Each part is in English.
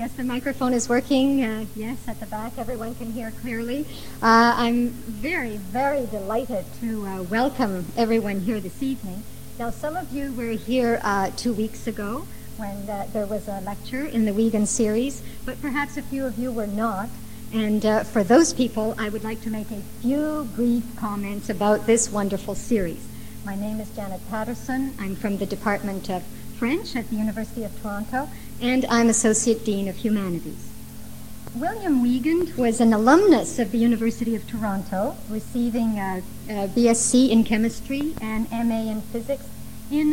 Yes, the microphone is working. Yes, at the back, everyone can hear clearly. I'm very, very delighted to welcome everyone here this evening. Now, some of you were here 2 weeks ago when there was a lecture in the Wiegand series, but perhaps a few of you were not. And for those people, I would like to make a few brief comments about this wonderful series. My name is Janet Patterson. I'm from the Department of French at the University of Toronto, and I'm Associate Dean of Humanities. William Wiegand was an alumnus of the University of Toronto, receiving a BSc in Chemistry and MA in Physics in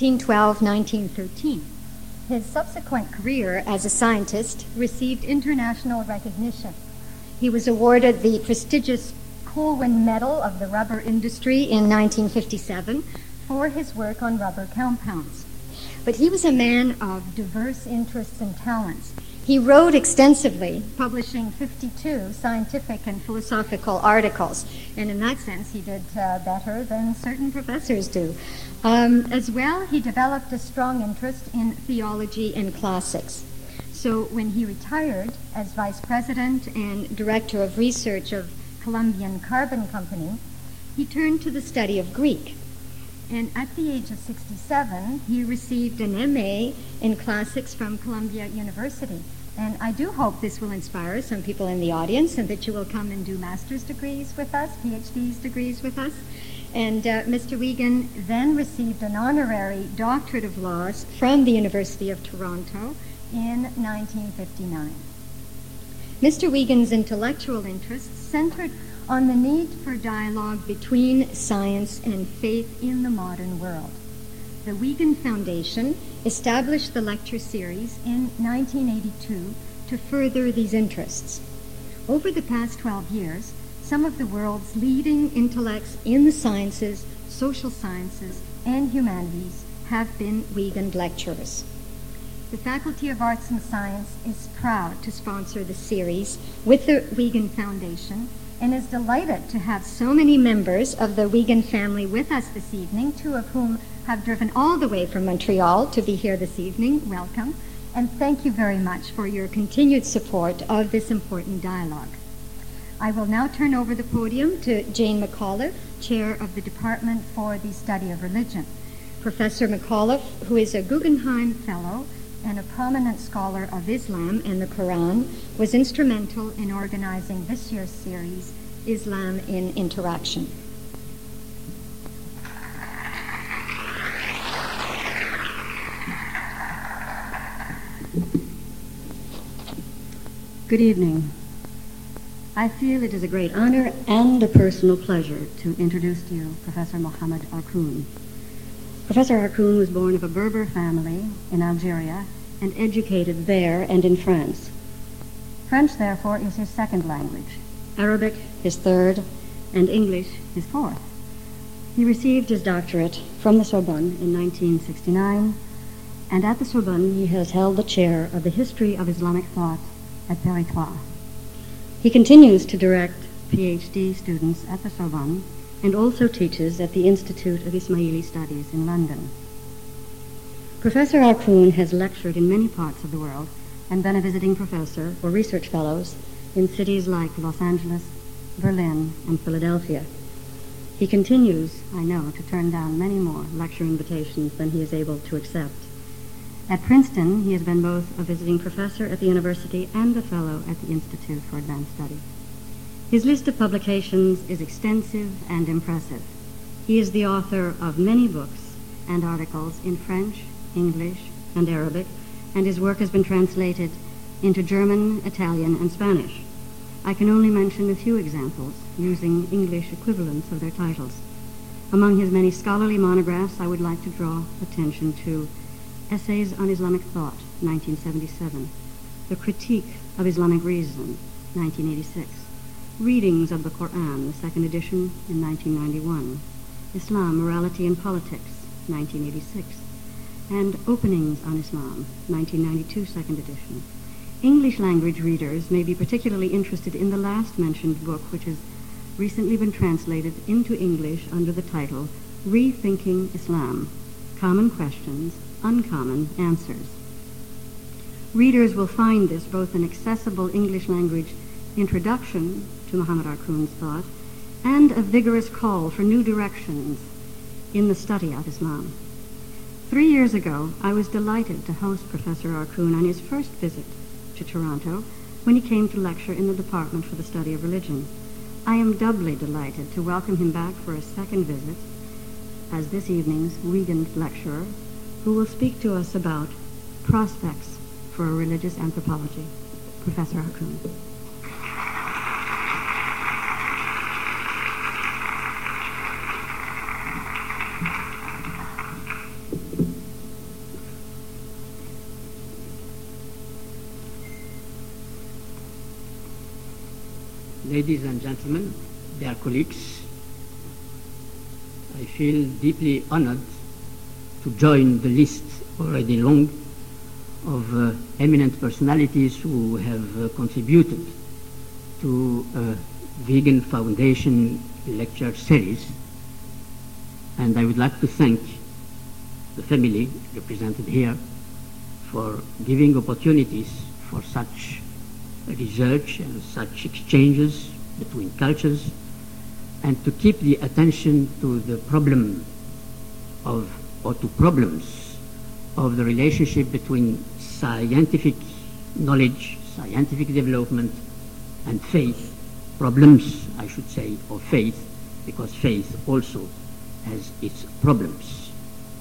1912-1913. His subsequent career as a scientist received international recognition. He was awarded the prestigious Colwyn Medal of the Rubber Industry in 1957 for his work on rubber compounds. But he was a man of diverse interests and talents. He wrote extensively, publishing 52 scientific and philosophical articles, and in that sense he did better than certain professors do. As well, he developed a strong interest in theology and classics. So when he retired as vice president and director of research of Colombian Carbon Company, he turned to the study of Greek. And at the age of 67, he received an MA in classics from Columbia University. And I do hope this will inspire some people in the audience and that you will come and do master's degrees with us, PhD's degrees with us. And Mr. Wiegand then received an honorary doctorate of laws from the University of Toronto in 1959. Mr. Wiegand's intellectual interests centered on the need for dialogue between science and faith in the modern world. The Wiegand Foundation established the lecture series in 1982 to further these interests. Over the past 12 years, some of the world's leading intellects in the sciences, social sciences, and humanities have been Wiegand lecturers. The Faculty of Arts and Science is proud to sponsor the series with the Wiegand Foundation and is delighted to have so many members of the Wiegand family with us this evening, two of whom have driven all the way from Montreal to be here this evening. Welcome, and thank you very much for your continued support of this important dialogue. I will now turn over the podium to Jane McAuliffe, Chair of the Department for the Study of Religion. Professor McAuliffe, who is a Guggenheim Fellow and a prominent scholar of Islam and the Quran, was instrumental in organizing this year's series, Islam in Interaction. Good evening. I feel it is a great honor and a personal pleasure to introduce to you Professor Mohammed Arkoun. Professor Arkoun was born of a Berber family in Algeria and educated there and in France. French, therefore, is his second language, Arabic his third, and English his fourth. He received his doctorate from the Sorbonne in 1969, and at the Sorbonne he has held the chair of the History of Islamic Thought at Paris 3. He continues to direct PhD students at the Sorbonne and also teaches at the Institute of Ismaili Studies in London. Professor Arkoun has lectured in many parts of the world and been a visiting professor or research fellows in cities like Los Angeles, Berlin, and Philadelphia. He continues, I know, to turn down many more lecture invitations than he is able to accept. At Princeton, he has been both a visiting professor at the university and a fellow at the Institute for Advanced Study. His list of publications is extensive and impressive. He is the author of many books and articles in French, English, and Arabic, and his work has been translated into German, Italian, and Spanish. I can only mention a few examples using English equivalents of their titles. Among his many scholarly monographs, I would like to draw attention to Essays on Islamic Thought, 1977, The Critique of Islamic Reason, 1986, Readings of the Quran, the second edition in 1991, Islam, Morality and Politics, 1986, and Openings on Islam, 1992, second edition. English language readers may be particularly interested in the last mentioned book, which has recently been translated into English under the title Rethinking Islam, Common Questions, Uncommon Answers. Readers will find this both an accessible English language introduction to Muhammad Arkoun's thought and a vigorous call for new directions in the study of Islam. 3 years ago, I was delighted to host Professor Arkoun on his first visit to Toronto when he came to lecture in the Department for the Study of Religion. I am doubly delighted to welcome him back for a second visit as this evening's Wiegand lecturer, who will speak to us about prospects for religious anthropology. Professor Arkoun. Ladies and gentlemen, dear colleagues, I feel deeply honored to join the list already long of eminent personalities who have contributed to Vegan Foundation lecture series. And I would like to thank the family represented here for giving opportunities for such research and such exchanges between cultures, and to keep the attention to the problem of, or to problems of the relationship between scientific knowledge, scientific development, and faith, problems, I should say, of faith, because faith also has its problems.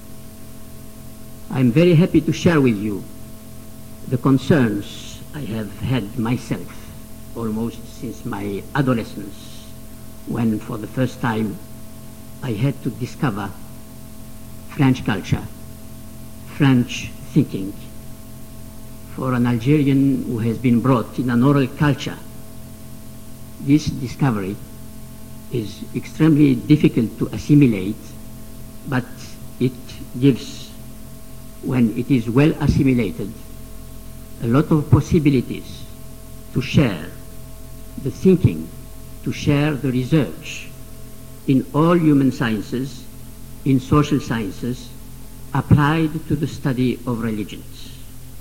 I'm very happy to share with you the concerns I have had myself almost since my adolescence, when for the first time I had to discover French culture, French thinking. For an Algerian who has been brought in an oral culture, this discovery is extremely difficult to assimilate, but it gives, when it is well assimilated, a lot of possibilities to share the thinking, to share the research in all human sciences, in social sciences, applied to the study of religions.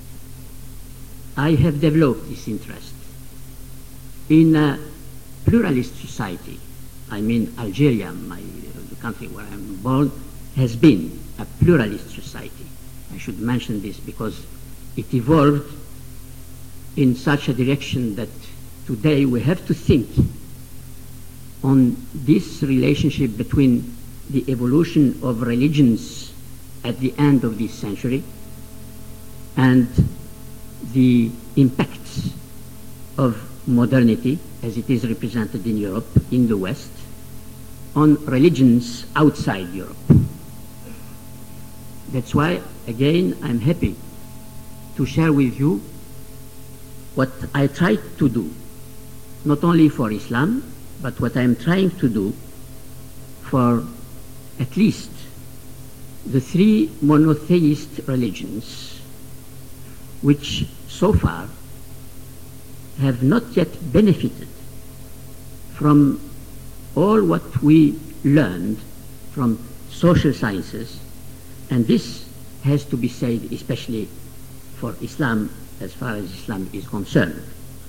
I have developed this interest. In a pluralist society, I mean Algeria, the country where I'm born, has been a pluralist society. I should mention this because it evolved in such a direction that today we have to think on this relationship between the evolution of religions at the end of this century and the impacts of modernity as it is represented in Europe, in the West, on religions outside Europe. That's why, again, I'm happy to share with you what I tried to do, not only for Islam, but what I'm trying to do for at least the 3 monotheist religions, which so far have not yet benefited from all what we learned from social sciences, and this has to be said especially for Islam, as far as Islam is concerned.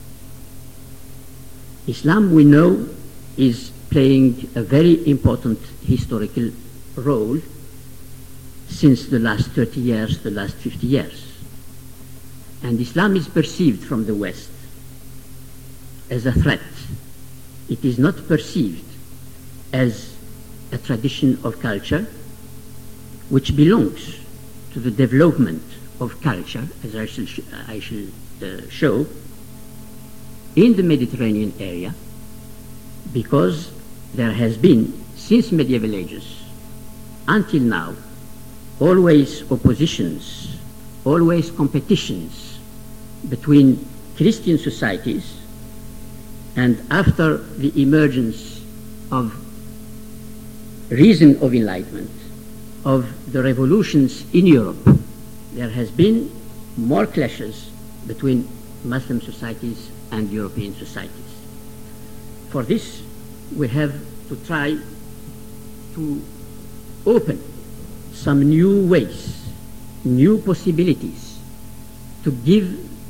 Islam, we know, is playing a very important historical role since the last 30 years, the last 50 years. And Islam is perceived from the West as a threat. It is not perceived as a tradition of culture which belongs to the development of culture, as I shall show, in the Mediterranean area, because there has been, since medieval ages until now, always oppositions, always competitions between Christian societies, and after the emergence of reason of enlightenment, of the revolutions in Europe, there has been more clashes between Muslim societies and European societies. For this, we have to try to open some new ways, new possibilities to give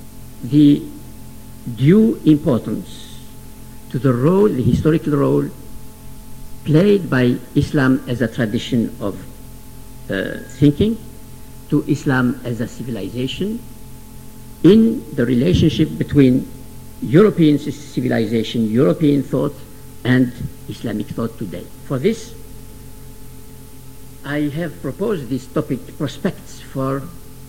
the due importance to the role, the historical role played by Islam as a tradition of thinking, to Islam as a civilization, in the relationship between European civilization, European thought, and Islamic thought today. For this, I have proposed this topic, prospects for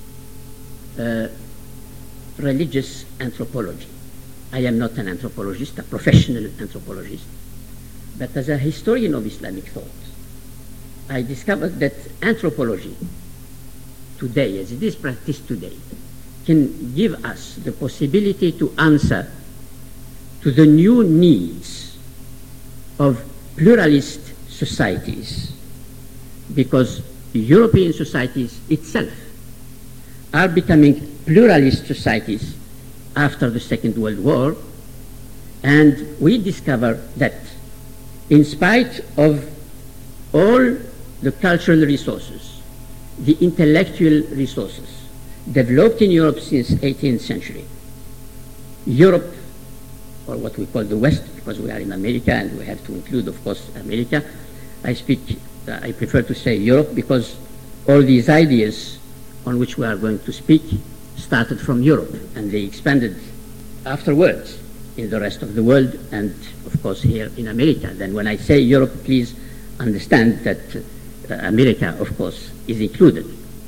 religious anthropology. I am not an anthropologist, a professional anthropologist, but as a historian of Islamic thought, I discovered that anthropology today, as it is practiced today, can give us the possibility to answer to the new needs of pluralist societies, because European societies itself are becoming pluralist societies after the Second World War, and we discover that in spite of all the cultural resources, the intellectual resources developed in Europe since 18th century, Europe, or what we call the West, because we are in America and we have to include, of course, America. I prefer to say Europe because all these ideas on which we are going to speak started from Europe, and they expanded afterwards in the rest of the world, and of course here in America. Then when I say Europe, please understand that America, of course, is included.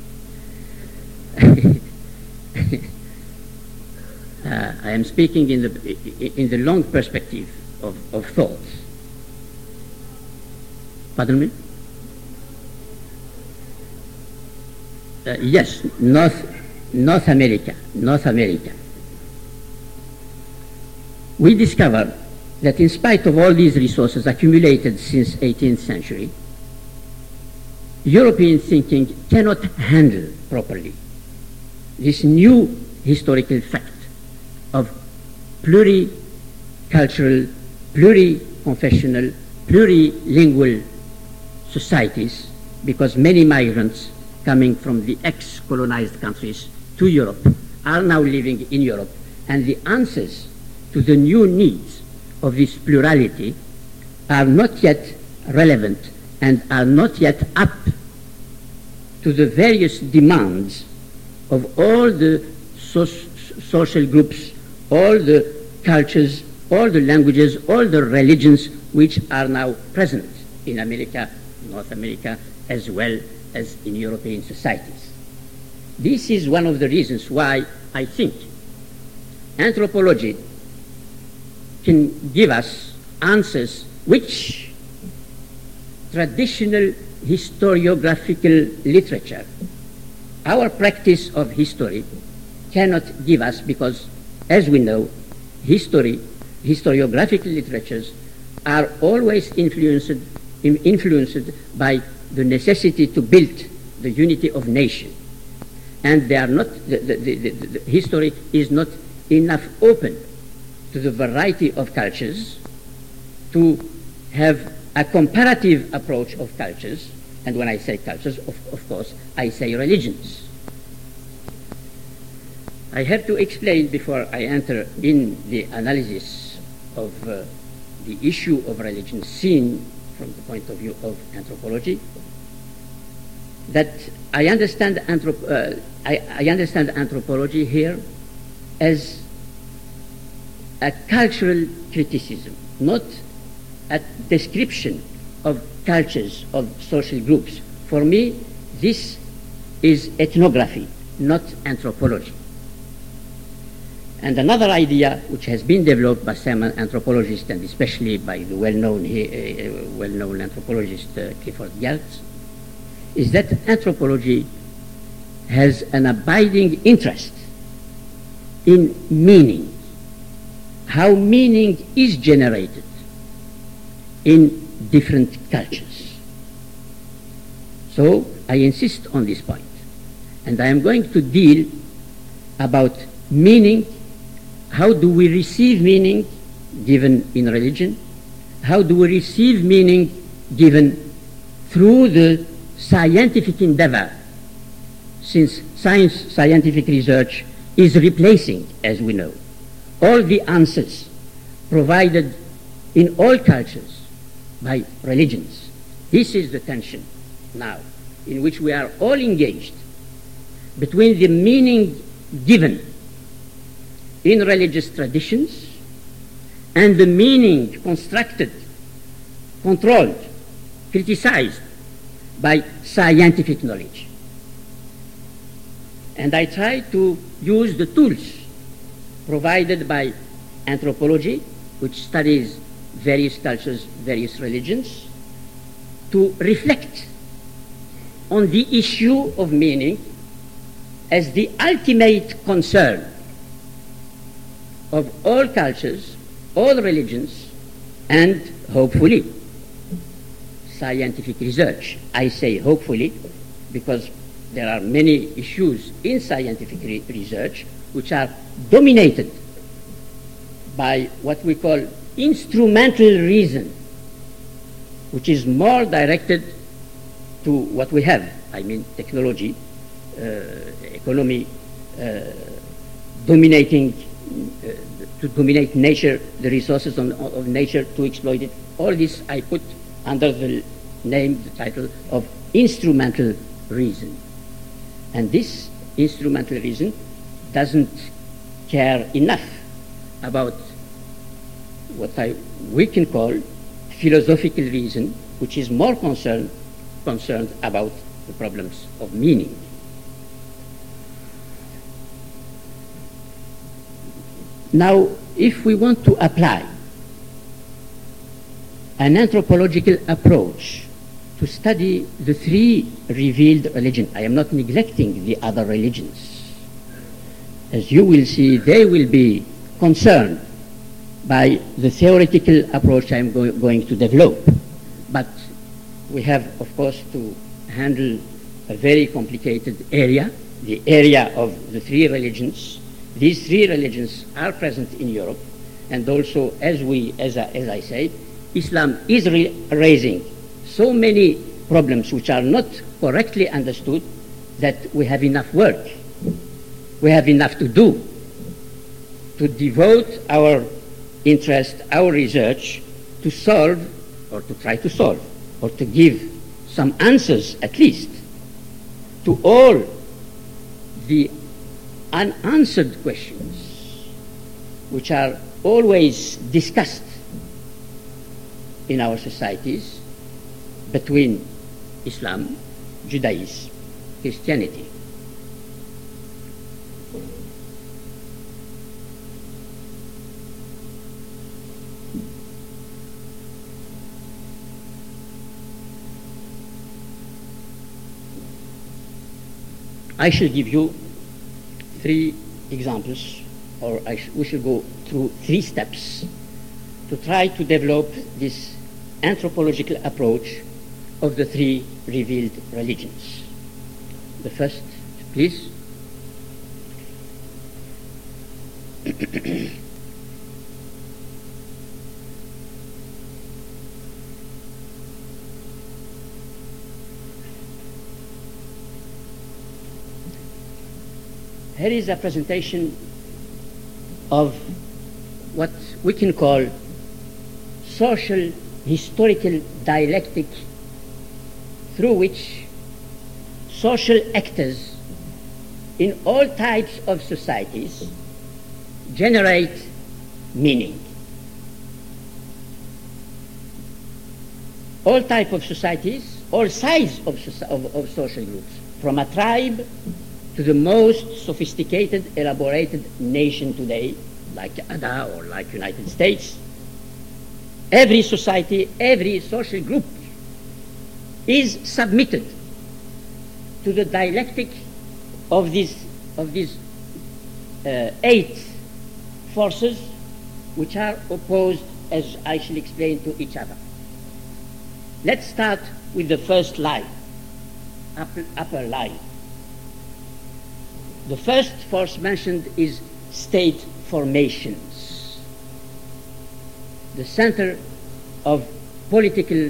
I am speaking in the long perspective of thought. Pardon me? Yes, North America. We discover that in spite of all these resources accumulated since 18th century, European thinking cannot handle properly this new historical fact of pluricultural, pluriconfessional, plurilingual societies, because many migrants coming from the ex-colonized countries to Europe are now living in Europe, and the answers to the new needs of this plurality are not yet relevant and are not yet up to the various demands of all the social groups, all the cultures, all the languages, all the religions which are now present in America, North America, as well as in European societies. This is one of the reasons why I think anthropology can give us answers which traditional historiographical literature, our practice of history, cannot give us, because, as we know, historiographical literatures are always influenced by the necessity to build the unity of nation. And they are not, the history is not enough open to the variety of cultures to have a comparative approach of cultures. And when I say cultures, of course, I say religions. I have to explain before I enter in the analysis of the issue of religion seen from the point of view of anthropology, that I understand anthropology here as a cultural criticism, not a description of cultures, of social groups. For me, this is ethnography, not anthropology. And another idea which has been developed by some anthropologists, and especially by the well-known anthropologist Clifford Geertz, is that anthropology has an abiding interest in meaning, how meaning is generated in different cultures. So I insist on this point, and I am going to deal about meaning. How do we receive meaning given in religion? How do we receive meaning given through the scientific endeavor? Since scientific research is replacing, as we know, all the answers provided in all cultures by religions. This is the tension now in which we are all engaged between the meaning given in religious traditions and the meaning constructed, controlled, criticized by scientific knowledge. And I try to use the tools provided by anthropology, which studies various cultures, various religions, to reflect on the issue of meaning as the ultimate concern of all cultures, all religions, and hopefully scientific research. I say hopefully because there are many issues in scientific research which are dominated by what we call instrumental reason, which is more directed to what we have, I mean technology, economy, to dominate nature, the resources of nature, to exploit it. All this I put under the name, the title of instrumental reason. And this instrumental reason doesn't care enough about what we can call philosophical reason, which is more concerned about the problems of meaning. Now, if we want to apply an anthropological approach to study the three revealed religions, I am not neglecting the other religions. As you will see, they will be concerned by the theoretical approach I am going to develop. But we have, of course, to handle a very complicated area, the area of the three religions. These three religions are present in Europe, and also, as I say, Islam is raising so many problems which are not correctly understood that we have enough work. We have enough to do to devote our interest, our research, to solve, or to try to solve, or to give some answers at least to all the unanswered questions which are always discussed in our societies between Islam, Judaism, Christianity. I shall give you three examples, or we shall go through 3 steps to try to develop this anthropological approach of the three revealed religions. The first, please. Here is a presentation of what we can call social historical dialectic, through which social actors in all types of societies generate meaning. All types of societies, all sizes of social groups, from a tribe to the most sophisticated, elaborated nation today, like Canada or like United States. Every society, every social group is submitted to the dialectic of these 8 forces which are opposed, as I shall explain, to each other. Let's start with the first line, upper line. The first force mentioned is state formations, the center of political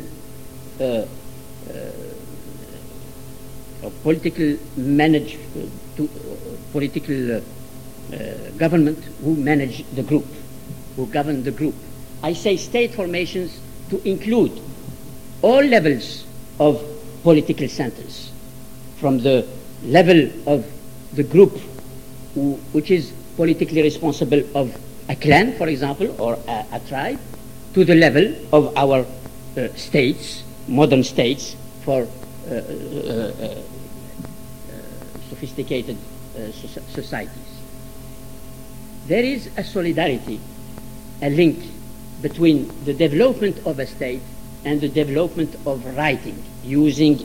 government who manage the group, who govern the group. I say state formations to include all levels of political centers, from the level of the group which is politically responsible of a clan, for example, or a tribe, to the level of our states, modern states, for sophisticated societies. There is a solidarity, a link between the development of a state and the development of writing, using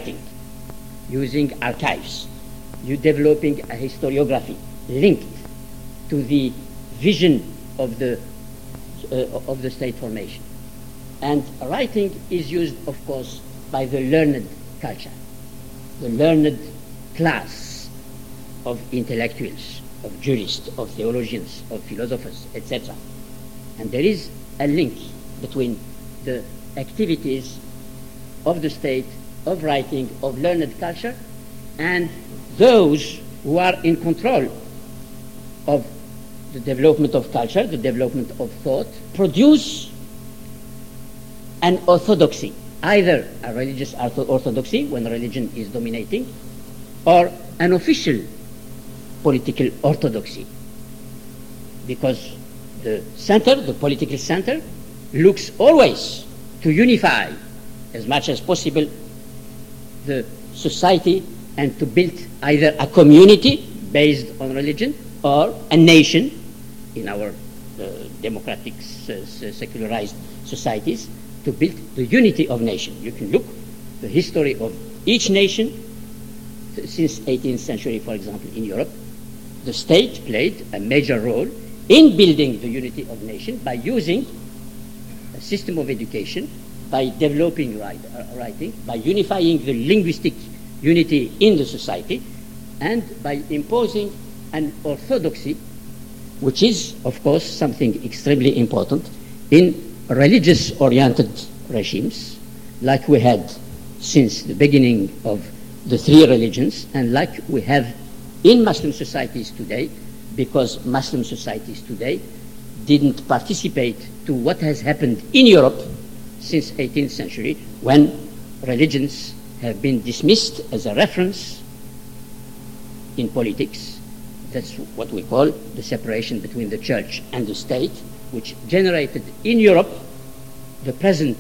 archives, you developing a historiography linked to the vision of the state formation. And writing is used, of course, by the learned culture, the learned class of intellectuals, of jurists, of theologians, of philosophers, etc. And there is a link between the activities of the state, of writing, of learned culture, and those who are in control of the development of culture, the development of thought, produce an orthodoxy, either a religious orthodoxy when religion is dominating, or an official political orthodoxy, because the center, the political center, looks always to unify as much as possible the society and to build either a community based on religion or a nation in our democratic secularized societies, to build the unity of nation. You can look the history of each nation since 18th century, for example, in Europe. The state played a major role in building the unity of nation by using a system of education, by developing writing, by unifying the linguistic unity in the society, and by imposing an orthodoxy, which is, of course, something extremely important in religious-oriented regimes, like we had since the beginning of the three religions, and like we have in Muslim societies today, because Muslim societies today didn't participate to what has happened in Europe since 18th century, when religions have been dismissed as a reference in politics. That's what we call the separation between the church and the state, which generated in Europe the present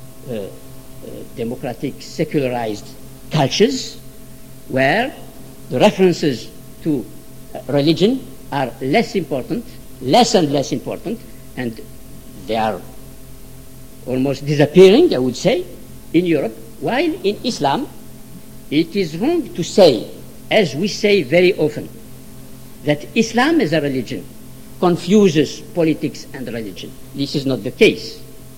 democratic secularized cultures, where the references to religion are less and less important, and they are almost disappearing, I would say, in Europe, while in Islam it is wrong to say, as we say very often, that Islam as a religion confuses politics and religion. This is not the case.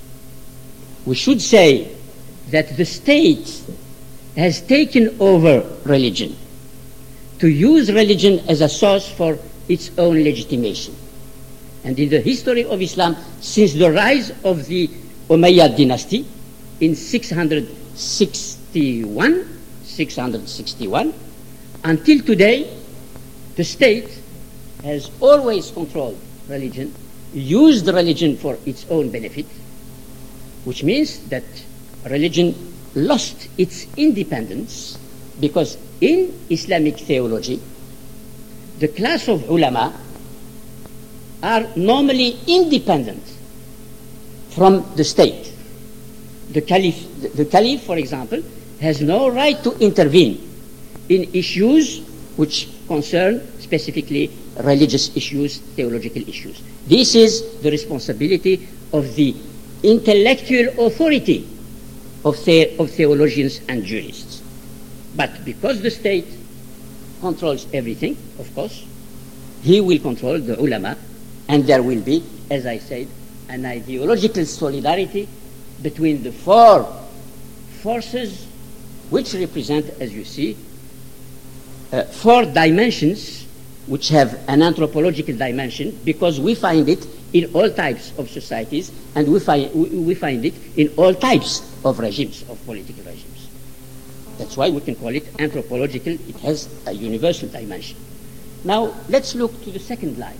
We should say that the state has taken over religion, to use religion as a source for its own legitimation. And in the history of Islam, since the rise of the Umayyad dynasty in 661, until today, the state has always controlled religion, used religion for its own benefit, which means that religion lost its independence, because in Islamic theology, the class of ulama are normally independent from the state. The caliph, for example, has no right to intervene in issues which concern specifically religious issues, theological issues. This is the responsibility of the intellectual authority of theologians and jurists. But because the state controls everything, of course, he will control the ulama, and there will be, as I said, an ideological solidarity between the four forces which represent, as you see, four dimensions which have an anthropological dimension, because we find it in all types of societies, and we find it in all types of regimes, of political regimes. That's why we can call it anthropological. It has a universal dimension. Now, let's look to the second line.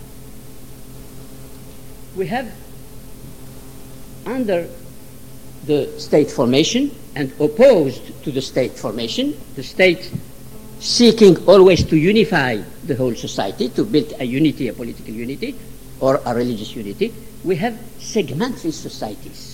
We have, under the state formation and opposed to the state formation, the state seeking always to unify the whole society, to build a unity, a political unity, or a religious unity, we have segmentary societies.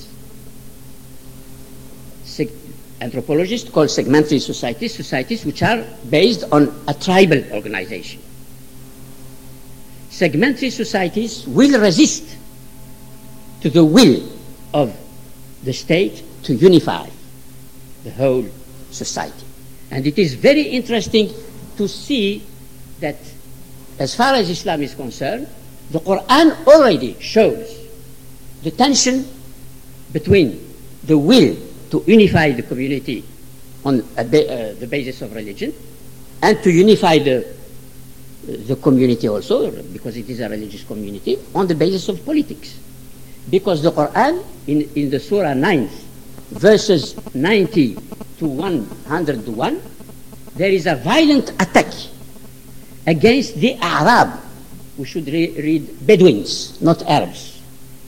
Anthropologists call segmentary societies societies which are based on a tribal organization. Segmentary societies will resist to the will of the state to unify the whole society. And it is very interesting to see that as far as Islam is concerned, the Quran already shows the tension between the will to unify the community on the basis of religion and to unify the community also, because it is a religious community, on the basis of politics. Because the Quran, in the Surah 9, verses 90 to 101, there is a violent attack against the Arab. We should read Bedouins, not Arabs.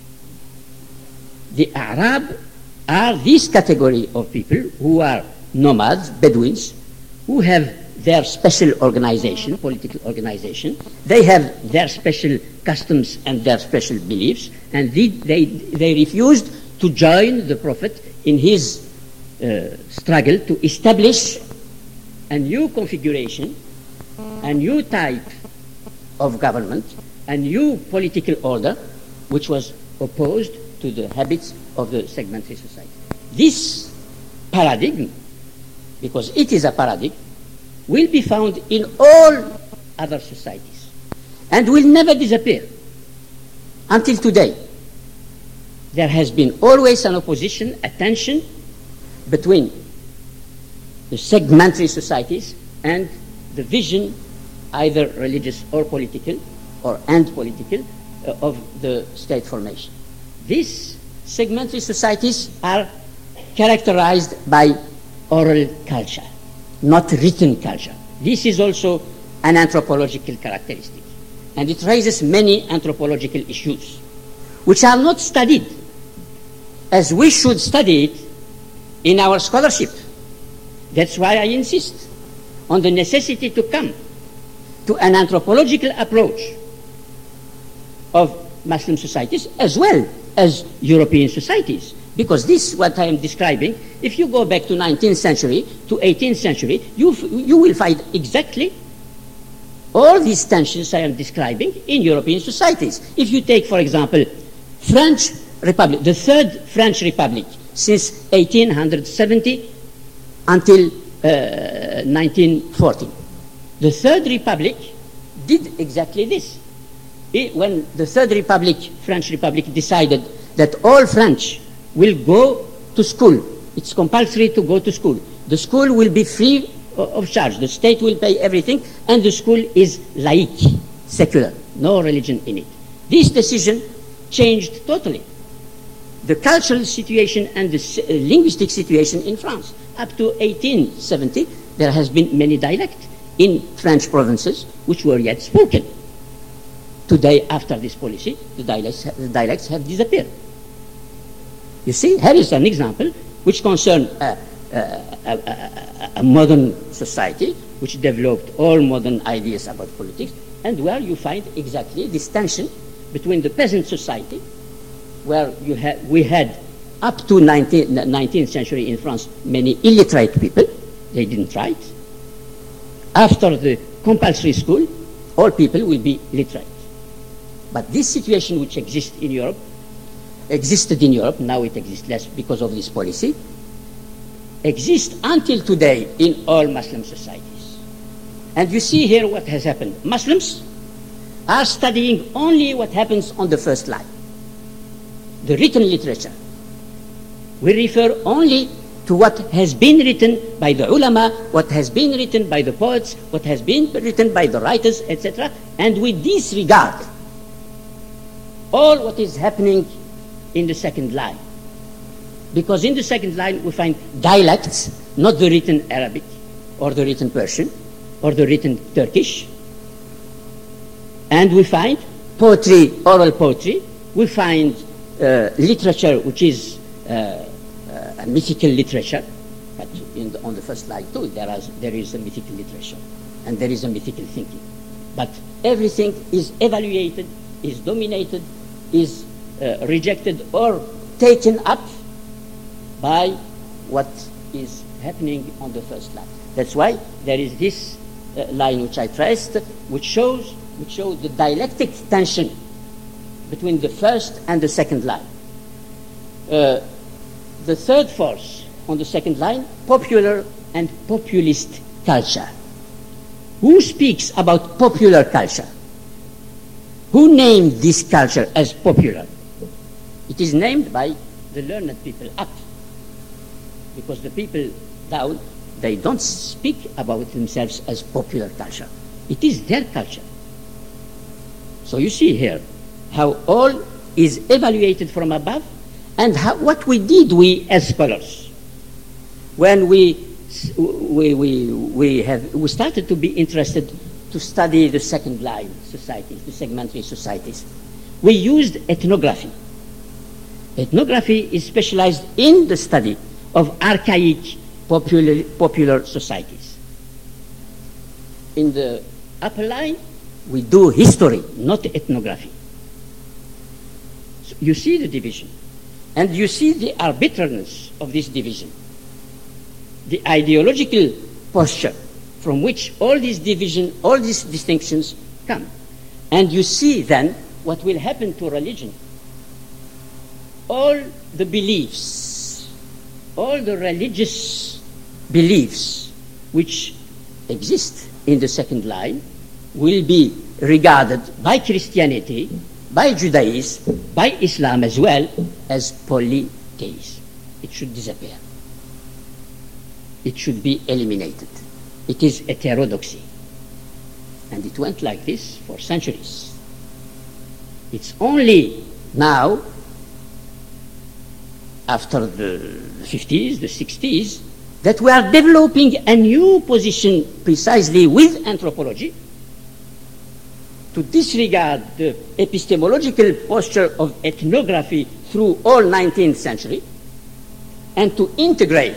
The Arab are this category of people who are nomads, Bedouins, who have their special organization, political organization. They have their special customs and their special beliefs, and they refused to join the Prophet in his struggle to establish a new configuration, a new type of government, a new political order, which was opposed to the habits of the segmentary society. This paradigm, because it is a paradigm, will be found in all other societies and will never disappear. Until today, there has been always an opposition, a tension between the segmentary societies and the vision, either religious or political, of the state formation. These segmentary societies are characterized by oral culture, not written culture. This is also an anthropological characteristic, and it raises many anthropological issues which are not studied as we should study it in our scholarship. That's why I insist on the necessity to come to an anthropological approach of Muslim societies as well as European societies. Because this, what I am describing, if you go back to 19th century, to 18th century, you will find exactly all these tensions I am describing in European societies. If you take, for example, French Republic, the Third French Republic, since 1870 until 1940. The Third Republic did exactly this. When the Third Republic, French Republic, decided that all French will go to school, it's compulsory to go to school. The school will be free of charge. The state will pay everything, and the school is laïque, secular, no religion in it. This decision changed totally the cultural situation and the linguistic situation in France. Up to 1870, there has been many dialects in French provinces which were yet spoken. Today, after this policy, the dialects have disappeared. You see, here is an example which concerns a modern society which developed all modern ideas about politics, and where you find exactly this tension between the peasant society, where we had up to 19th century in France many illiterate people, they didn't write. After the compulsory school, all people will be literate. But this situation which existed in Europe, now it exists less because of this policy, exists until today in all Muslim societies. And you see here what has happened. Muslims are studying only what happens on the first line, the written literature. We refer only to what has been written by the ulama, what has been written by the poets, what has been written by the writers, etc. And we disregard all what is happening in the second line. Because in the second line we find dialects, not the written Arabic or the written Persian or the written Turkish, And we find poetry, oral poetry. We find literature, which is a mythical literature. But on the first slide too, there is a mythical literature, and there is a mythical thinking. But everything is evaluated, is dominated, is rejected or taken up by what is happening on the first line. That's why there is this line which I traced, which shows the dialectic tension between the first and the second line. The third force on the second line, popular and populist culture. Who speaks about popular culture? Who named this culture as popular? It is named by the learned people up, because the people down, they don't speak about themselves as popular culture. It is their culture. So you see here how all is evaluated from above, and what we did, we as scholars, when we started to be interested to study the second line societies, the segmentary societies. We used ethnography. Ethnography is specialized in the study of archaic popular societies. In the upper line, we do history, not ethnography. So you see the division, and you see the arbitrariness of this division, the ideological posture from which all these division, all these distinctions come. And you see then what will happen to religion. All the beliefs, all the religious beliefs which exist in the second line will be regarded by Christianity, by Judaism, by Islam as well, as polytheism. It should disappear. It should be eliminated. It is heterodoxy. And it went like this for centuries. It's only now, after the 50s, the 60s, that we are developing a new position precisely with anthropology to disregard the epistemological posture of ethnography through all 19th century and to integrate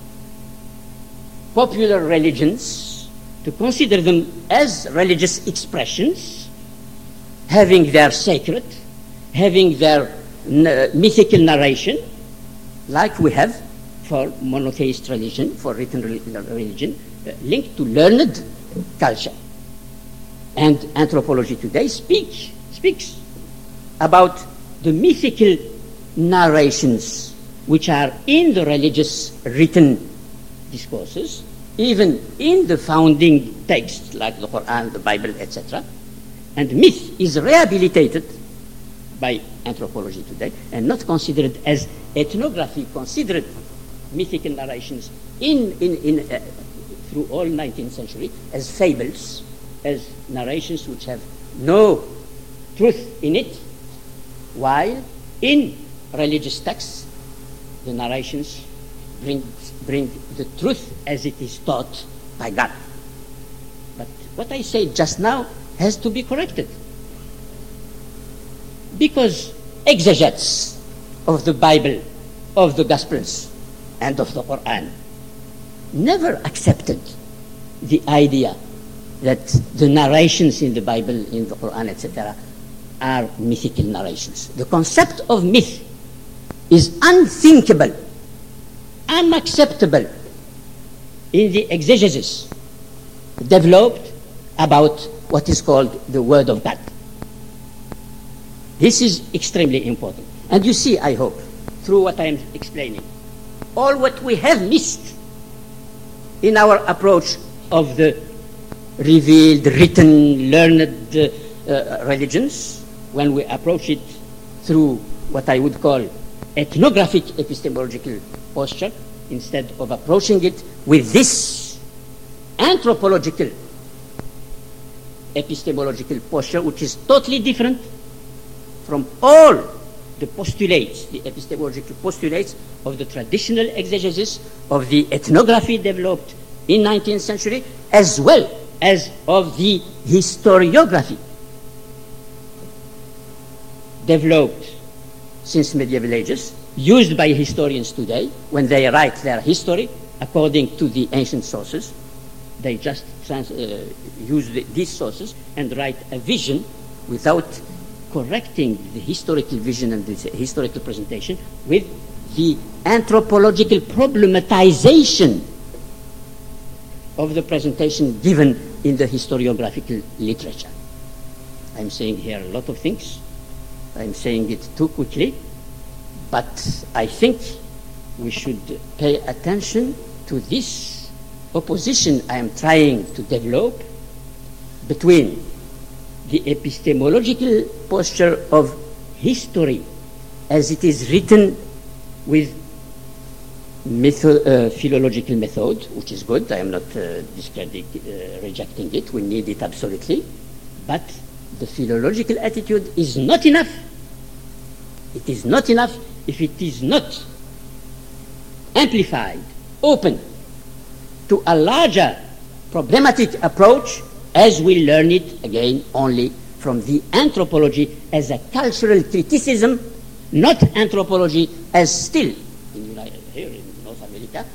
popular religions, to consider them as religious expressions, having their sacred, having their mythical narration, like we have for monotheist religion, for written religion, linked to learned culture. And anthropology today speaks about the mythical narrations which are in the religious written discourses, even in the founding texts like the Quran, the Bible, etc. And myth is rehabilitated by anthropology today and not considered as ethnography, considered mythical narrations through all 19th century as fables, as narrations which have no truth in it, while in religious texts the narrations bring the truth as it is taught by God. But what I said just now has to be corrected, because exegetes of the Bible, of the Gospels, and of the Quran never accepted the idea that the narrations in the Bible, in the Quran, etc., are mythical narrations. The concept of myth is unthinkable, unacceptable in the exegesis developed about what is called the Word of God. This is extremely important. And you see, I hope, through what I am explaining, all what we have missed in our approach of the revealed, written, learned religions, when we approach it through what I would call ethnographic epistemological posture, instead of approaching it with this anthropological epistemological posture, which is totally different from all the postulates, the epistemological postulates of the traditional exegesis, of the ethnography developed in 19th century, as well as of the historiography developed since medieval ages, used by historians today when they write their history according to the ancient sources. They just use these sources and write a vision without correcting the historical vision and the historical presentation with the anthropological problematization of the presentation given in the historiographical literature. I'm saying here a lot of things. I'm saying it too quickly, but I think we should pay attention to this opposition I am trying to develop between the epistemological posture of history as it is written with philological method, which is good. I am not rejecting it. We need it absolutely. But the philological attitude is not enough. It is not enough if it is not amplified, open to a larger problematic approach as we learn it, again, only from the anthropology as a cultural criticism, not anthropology as still, here in North America,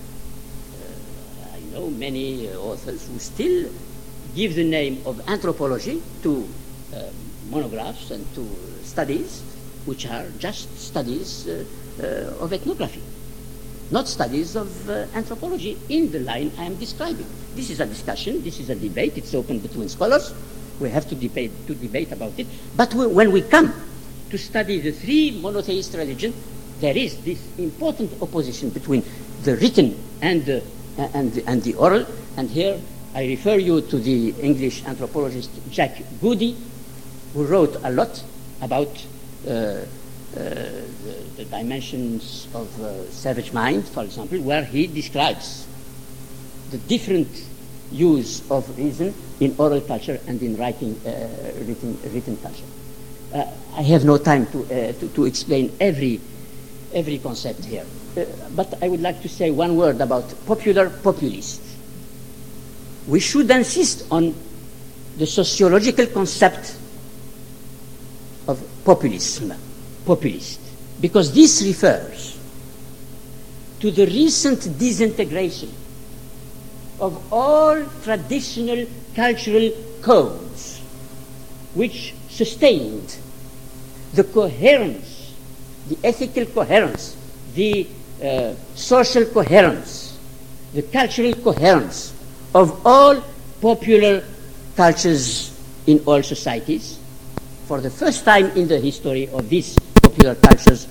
I know many authors who still give the name of anthropology to monographs and to studies which are just studies of ethnography, not studies of anthropology in the line I am describing. This is a discussion, this is a debate, it's open between scholars. We have to debate about it. But when we come to study the three monotheist religions, there is this important opposition between the written and the oral. And here I refer you to the English anthropologist Jack Goody, who wrote a lot about the dimensions of savage mind, for example, where he describes the different use of reason in oral culture and in written culture. I have no time to explain every concept here, but I would like to say one word about populist. We should insist on the sociological concept of populist, because this refers to the recent disintegration of all traditional cultural codes which sustained the coherence, the ethical coherence, the social coherence, the cultural coherence of all popular cultures in all societies. For the first time in the history of these popular cultures,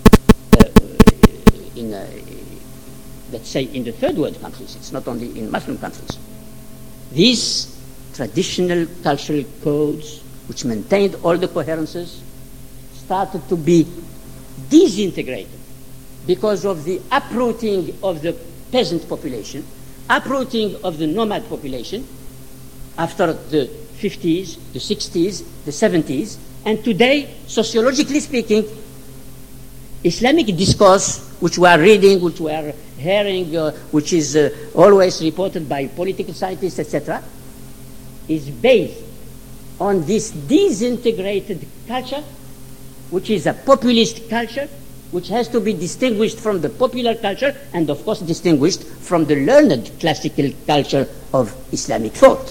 let's say in the third world countries, it's not only in Muslim countries, these traditional cultural codes, which maintained all the coherences, started to be disintegrated because of the uprooting of the peasant population, uprooting of the nomad population after the 50s, the 60s, the 70s, and today, sociologically speaking, Islamic discourse, which we are reading, which we are hearing, which is always reported by political scientists, etc., is based on this disintegrated culture, which is a populist culture, which has to be distinguished from the popular culture and, of course, distinguished from the learned classical culture of Islamic thought.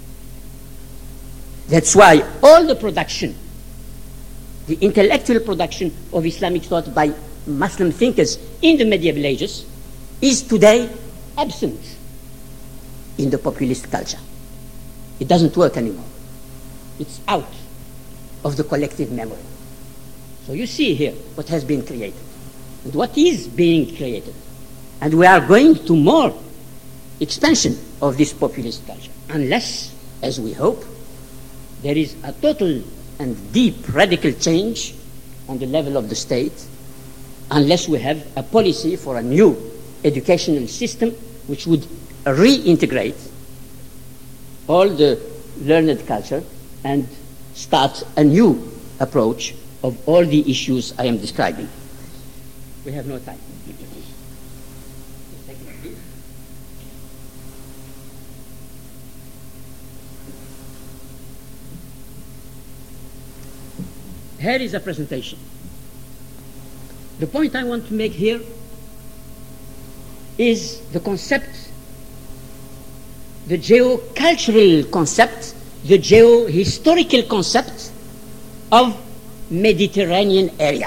That's why all the production, the intellectual production of Islamic thought by Muslim thinkers in the medieval ages is today absent in the populist culture. It doesn't work anymore. It's out of the collective memory. So you see here what has been created and what is being created. And we are going to more expansion of this populist culture, unless, as we hope, there is a total and deep radical change on the level of the state, unless we have a policy for a new educational system which would reintegrate all the learned culture and start a new approach of all the issues I am describing. We have no time. here is a presentation. The point I want to make here is the concept, the geocultural concept, the geohistorical concept of Mediterranean area.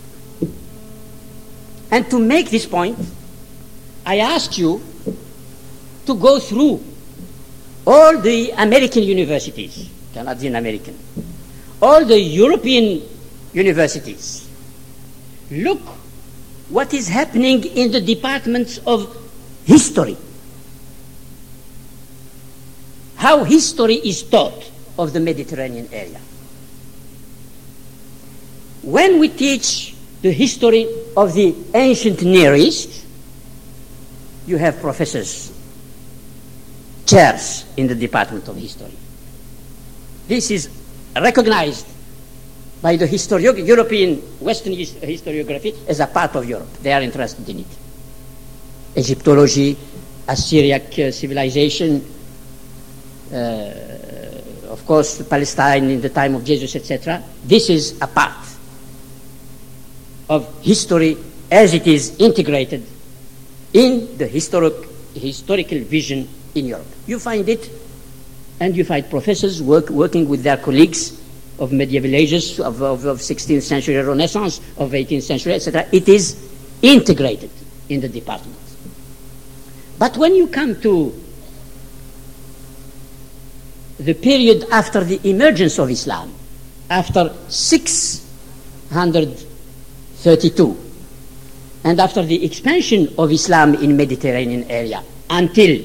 And to make this point, I asked you to go through all the American universities, Canadian American, all the European universities. Look what is happening in the departments of history. How history is taught of the Mediterranean area. When we teach the history of the ancient Near East, you have professors, chairs in the Department of History. This is recognized by the European Western historiography as a part of Europe. They are interested in it. Egyptology, Assyriac civilization, of course, Palestine in the time of Jesus, etc. This is a part of history as it is integrated in the historical vision in Europe. You find it, and you find professors working with their colleagues of medieval ages, of 16th century Renaissance, of 18th century, etc. It is integrated in the department. But when you come to the period after the emergence of Islam, after 632, and after the expansion of Islam in Mediterranean area, until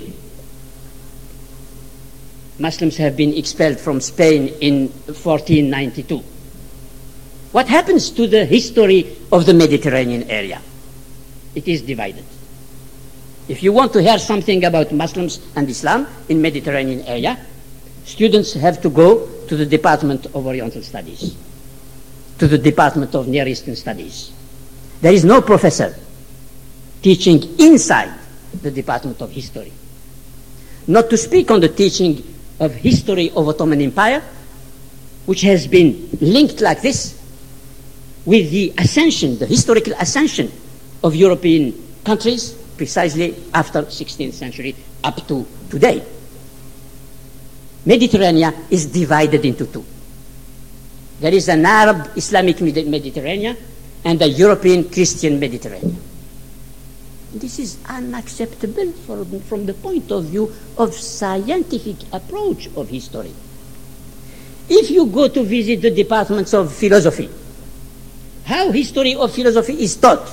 Muslims have been expelled from Spain in 1492. What happens to the history of the Mediterranean area? It is divided. If you want to hear something about Muslims and Islam in Mediterranean area, students have to go to the Department of Oriental Studies, to the Department of Near Eastern Studies. There is no professor teaching inside the Department of History. Not to speak on the teaching of history of Ottoman Empire, which has been linked like this with the ascension, the historical ascension of European countries precisely after 16th century up to today. Mediterranean is divided into two. There is an Arab Islamic Mediterranean and a European Christian Mediterranean. This is unacceptable from the point of view of scientific approach of history. If you go to visit the departments of philosophy, how history of philosophy is taught?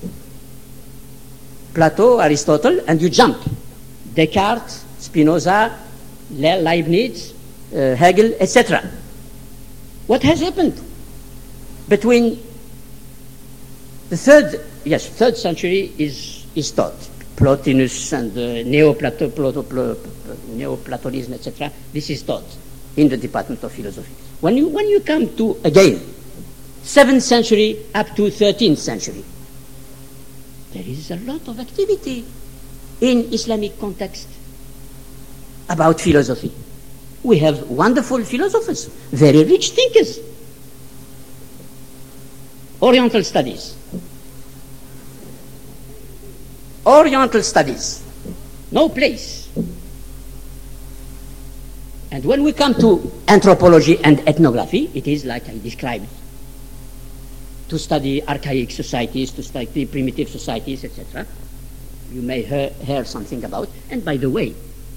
Plato, Aristotle, and you jump. Descartes, Spinoza, Leibniz, Hegel, etc. What has happened between the third century is taught. Plotinus and Neoplatonism, etc. This is taught in the Department of Philosophy. When you come to, again, 7th century up to 13th century, there is a lot of activity in Islamic context about philosophy. We have wonderful philosophers, very rich thinkers. Oriental studies. Oriental studies. No place. And when we come to anthropology and ethnography, it is like I described. To study archaic societies, to study primitive societies, etc. You may hear something about. And by the way,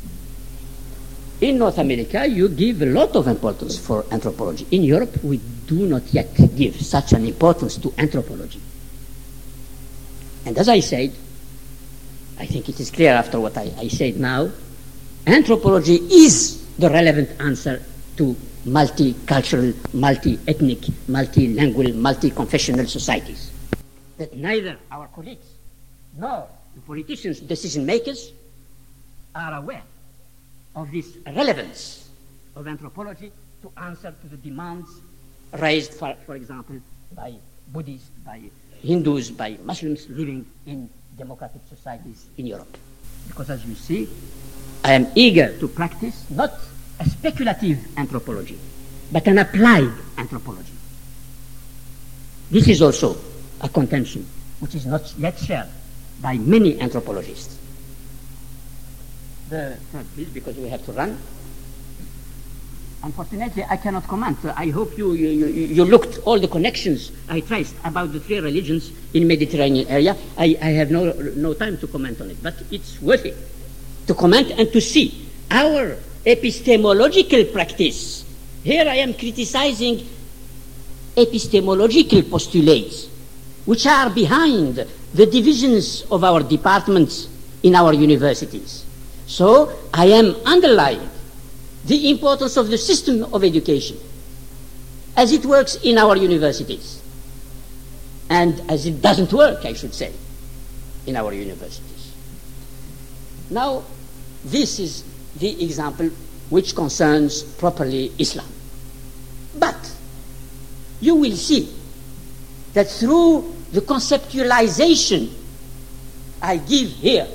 in North America, you give a lot of importance for anthropology. In Europe, we do not yet give such an importance to anthropology. And as I said, I think it is clear after what I said now, anthropology is the relevant answer to multicultural, multi-ethnic, multilingual, multi-confessional societies. That neither our colleagues nor the politicians, decision makers, are aware of this relevance of anthropology to answer to the demands raised, for example, by Buddhists, by Hindus, by Muslims living in democratic societies in Europe. Because as you see, I am eager to practice not a speculative anthropology, but an applied anthropology. This is also a contention which is not yet shared by many anthropologists. Please, because we have to run. Unfortunately, I cannot comment. I hope you looked all the connections I traced about the three religions in Mediterranean area. I have no time to comment on it, but it's worth it to comment and to see our epistemological practice. Here I am criticizing epistemological postulates which are behind the divisions of our departments in our universities. So I am underlying the importance of the system of education as it works in our universities and as it doesn't work, I should say, in our universities. Now, this is the example which concerns properly Islam. But you will see that through the conceptualization I give here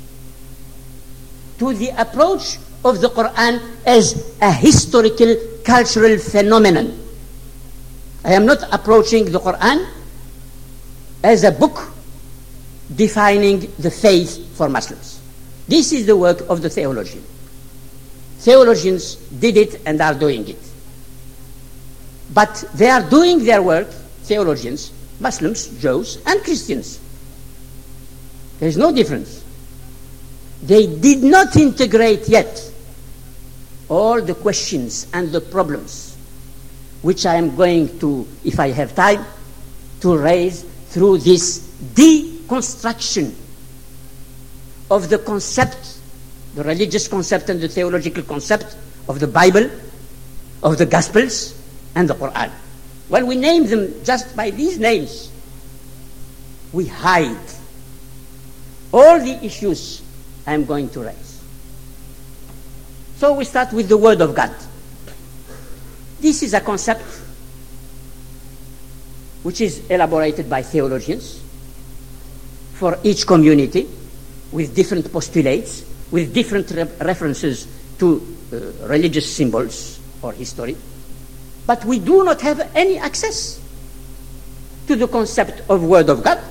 to the approach of the Quran as a historical cultural phenomenon, I am not approaching the Quran as a book defining the faith for Muslims. This is the work of the theologian. Theologians did it and are doing it. But they are doing their work, theologians, Muslims, Jews, and Christians. There is no difference. They did not integrate yet all the questions and the problems which I am going to, if I have time, to raise through this deconstruction of the concept, the religious concept and the theological concept of the Bible, of the Gospels, and the Quran. When we name them just by these names, we hide all the issues I am going to raise. So we start with the Word of God. This is a concept which is elaborated by theologians for each community with different postulates, with different references to religious symbols or history. But we do not have any access to the concept of Word of God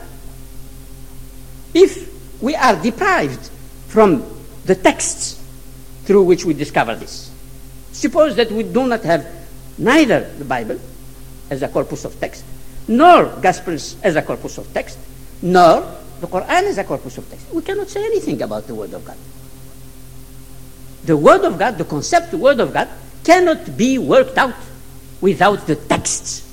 if we are deprived from the texts through which we discover this. Suppose that we do not have neither the Bible as a corpus of text, nor Gospels as a corpus of text, nor the Quran as a corpus of text. We cannot say anything about the Word of God. The Word of God, the concept Word of God, cannot be worked out without the texts.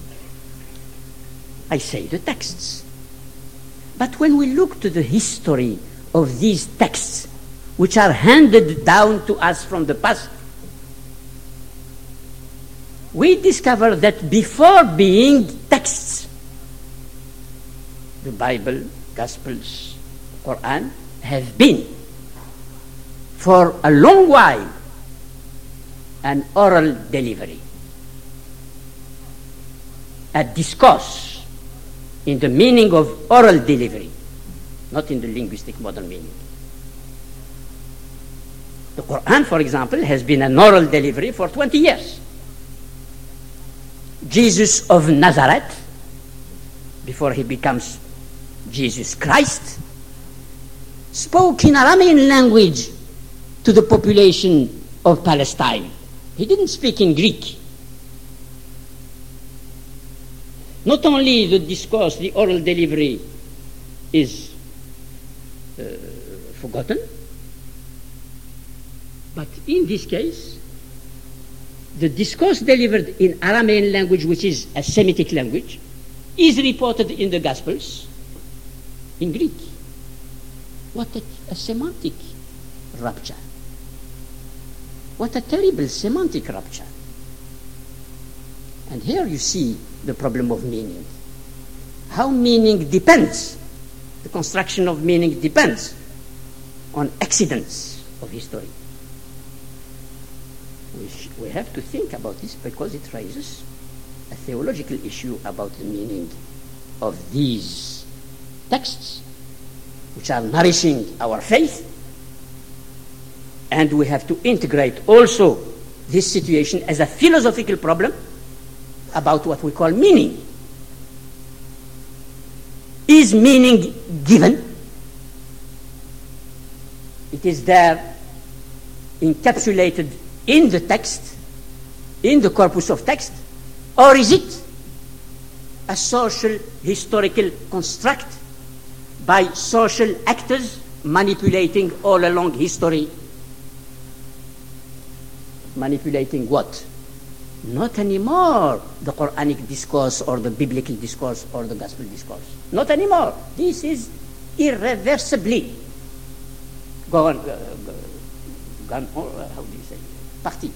I say the texts. But when we look to the history of these texts, which are handed down to us from the past, we discover that before being texts, the Bible, Gospels, Quran have been, for a long while, an oral delivery, a discourse in the meaning of oral delivery, not in the linguistic modern meaning. The Quran, for example, has been an oral delivery for 20 years. Jesus of Nazareth, before he becomes Jesus Christ, spoke in Aramean language to the population of Palestine. He didn't speak in Greek. Not only the discourse, the oral delivery is forgotten, but in this case, the discourse delivered in Aramean language, which is a Semitic language, is reported in the Gospels in Greek. What a semantic rupture. What a terrible semantic rupture. And here you see the problem of meaning. How meaning depends, the construction of meaning depends on accidents of history. We have to think about this because it raises a theological issue about the meaning of these texts, which are nourishing our faith. And we have to integrate also this situation as a philosophical problem about what we call meaning. Is meaning given? It is there encapsulated in the text, in the corpus of text, or is it a social historical construct by social actors manipulating all along history? Manipulating what? Not anymore the Quranic discourse or the biblical discourse or the gospel discourse. Not anymore. This is irreversibly gone, how do you say? Parti.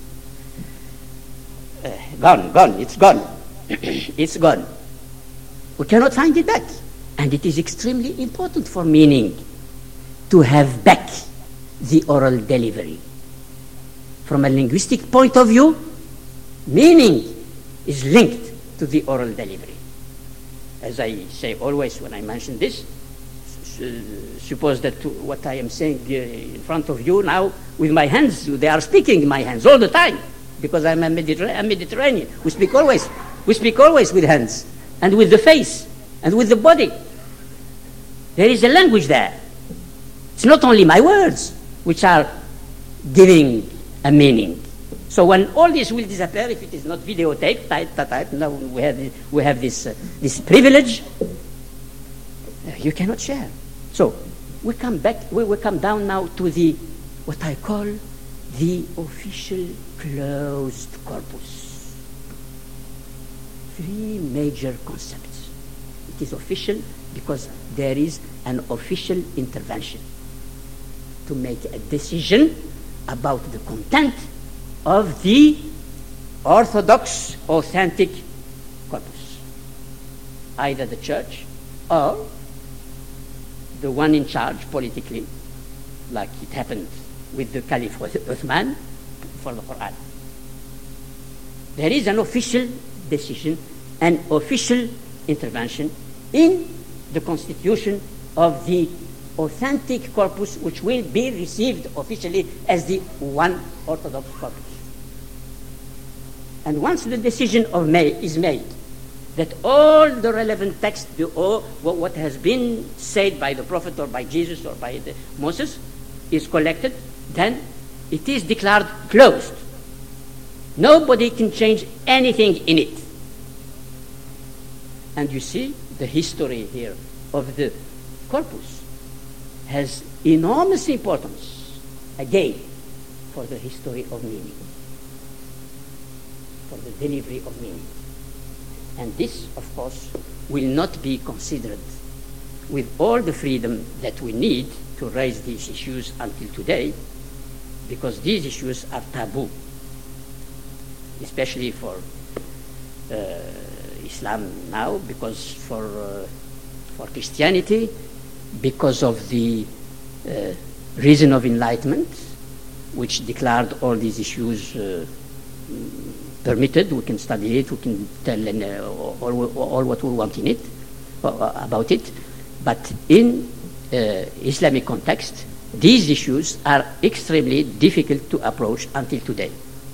Gone, it's gone. It's gone. We cannot find it back. And it is extremely important for meaning to have back the oral delivery. From a linguistic point of view, meaning is linked to the oral delivery. As I say always when I mention this, suppose that what I am saying in front of you now with my hands, they are speaking in my hands all the time, because I'm a Mediterranean. We speak always with hands and with the face and with the body. There is a language there. It's not only my words which are giving a meaning. So when all this will disappear, if it is not videotaped, now we have this privilege, you cannot share. So we come down now to what I call the official closed corpus. Three major concepts. It is official because there is an official intervention to make a decision about the content of the orthodox, authentic corpus. Either the church or the one in charge politically, like it happened with the Caliph Uthman for the Quran. There is an official decision, an official intervention in the constitution of the authentic corpus, which will be received officially as the one orthodox corpus. And once the decision is made that all the relevant text, what has been said by the Prophet or by Jesus or by Moses is collected, then it is declared closed. Nobody can change anything in it. And you see, the history here of the corpus has enormous importance, again, for the history of meaning, for the delivery of meaning. And this, of course, will not be considered with all the freedom that we need to raise these issues until today, because these issues are taboo, especially for Islam now, because for Christianity, because of the reason of enlightenment, which declared all these issues permitted. We can study it, we can tell all what we want in it, about it. But in Islamic context, these issues are extremely difficult to approach until today.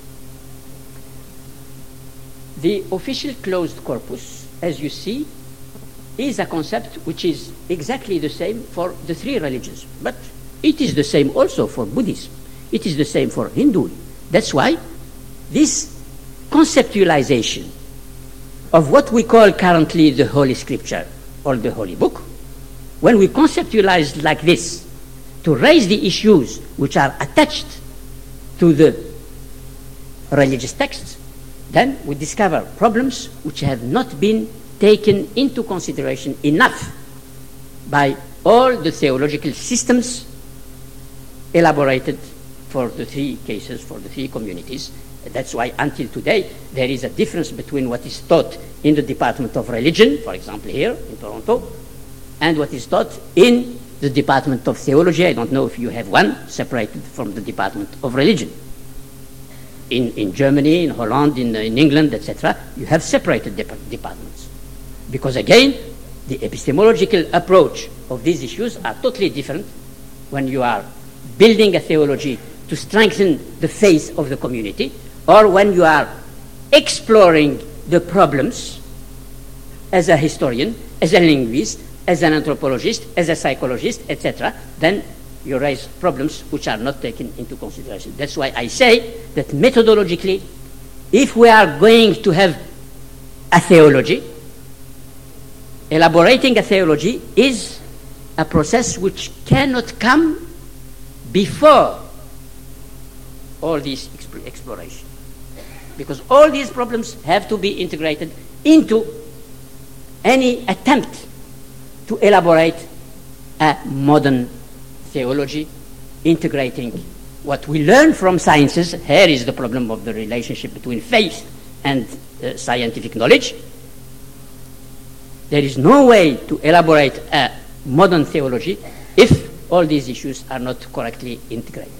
The official closed corpus, as you see, is a concept which is exactly the same for the three religions. But it is the same also for Buddhism. It is the same for Hinduism. That's why this conceptualization of what we call currently the Holy Scripture or the Holy Book, when we conceptualize like this to raise the issues which are attached to the religious texts, then we discover problems which have not been taken into consideration enough by all the theological systems elaborated for the three cases, for the three communities. That's why until today there is a difference between what is taught in the Department of Religion, for example here in Toronto, and what is taught in the Department of Theology. I don't know if you have one separated from the Department of Religion. In Germany, in Holland, in England, etc., you have separated departments. Because again, the epistemological approach of these issues are totally different when you are building a theology to strengthen the faith of the community, or when you are exploring the problems as a historian, as a linguist, as an anthropologist, as a psychologist, etc., then you raise problems which are not taken into consideration. That's why I say that methodologically, if we are going to have a theology, elaborating a theology is a process which cannot come before all these exploration. Because all these problems have to be integrated into any attempt to elaborate a modern theology, integrating what we learn from sciences. Here is the problem of the relationship between faith and scientific knowledge. There is no way to elaborate a modern theology if all these issues are not correctly integrated.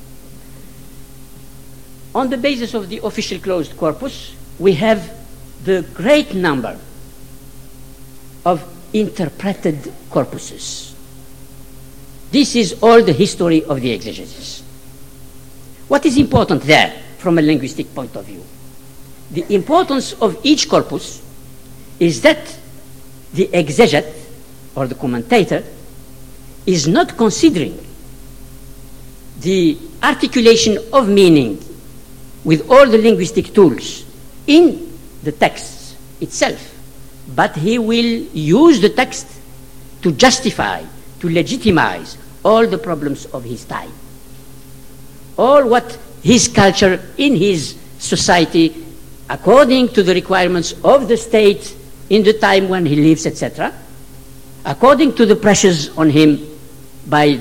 On the basis of the official closed corpus, we have the great number of interpreted corpuses. This is all the history of the exegesis. What is important there from a linguistic point of view? The importance of each corpus is that the exeget, or the commentator, is not considering the articulation of meaning with all the linguistic tools in the text itself, but he will use the text to justify, to legitimize all the problems of his time. All what his culture in his society, according to the requirements of the state in the time when he lives, etc., according to the pressures on him by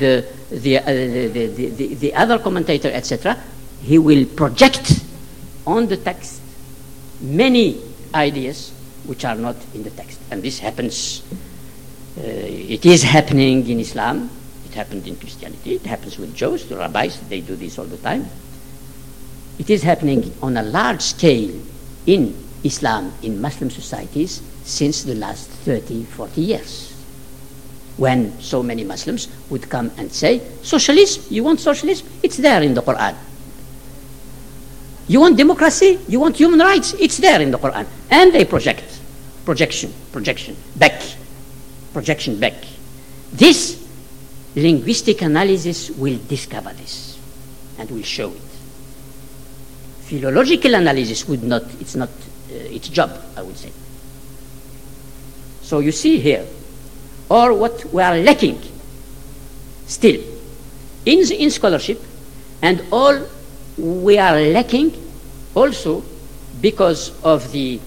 the other commentator, etc., he will project on the text many ideas which are not in the text. And this happens, it is happening in Islam, it happened in Christianity, it happens with Jews, the rabbis, they do this all the time. It is happening on a large scale in Islam, in Muslim societies, since the last 30, 40 years. When so many Muslims would come and say, socialism, you want socialism? It's there in the Quran. You want democracy? You want human rights? It's there in the Quran. And they projection back. This linguistic analysis will discover this and will show it. Philological analysis would not, it's not its job, I would say. So you see here, or what we are lacking still in scholarship, and all we are lacking also because of the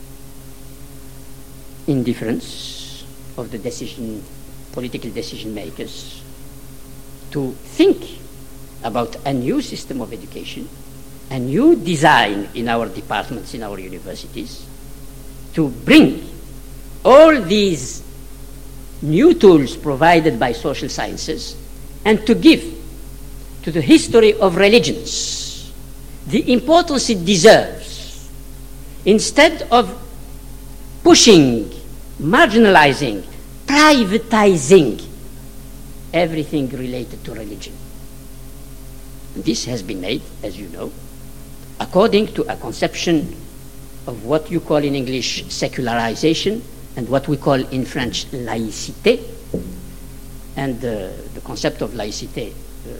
indifference of the political decision makers to think about a new system of education, a new design in our departments, in our universities, to bring all these new tools provided by social sciences and to give to the history of religions the importance it deserves, instead of pushing, marginalizing, privatizing everything related to religion. And this has been made, as you know, according to a conception of what you call in English secularization and what we call in French laïcité. And the concept of laïcité,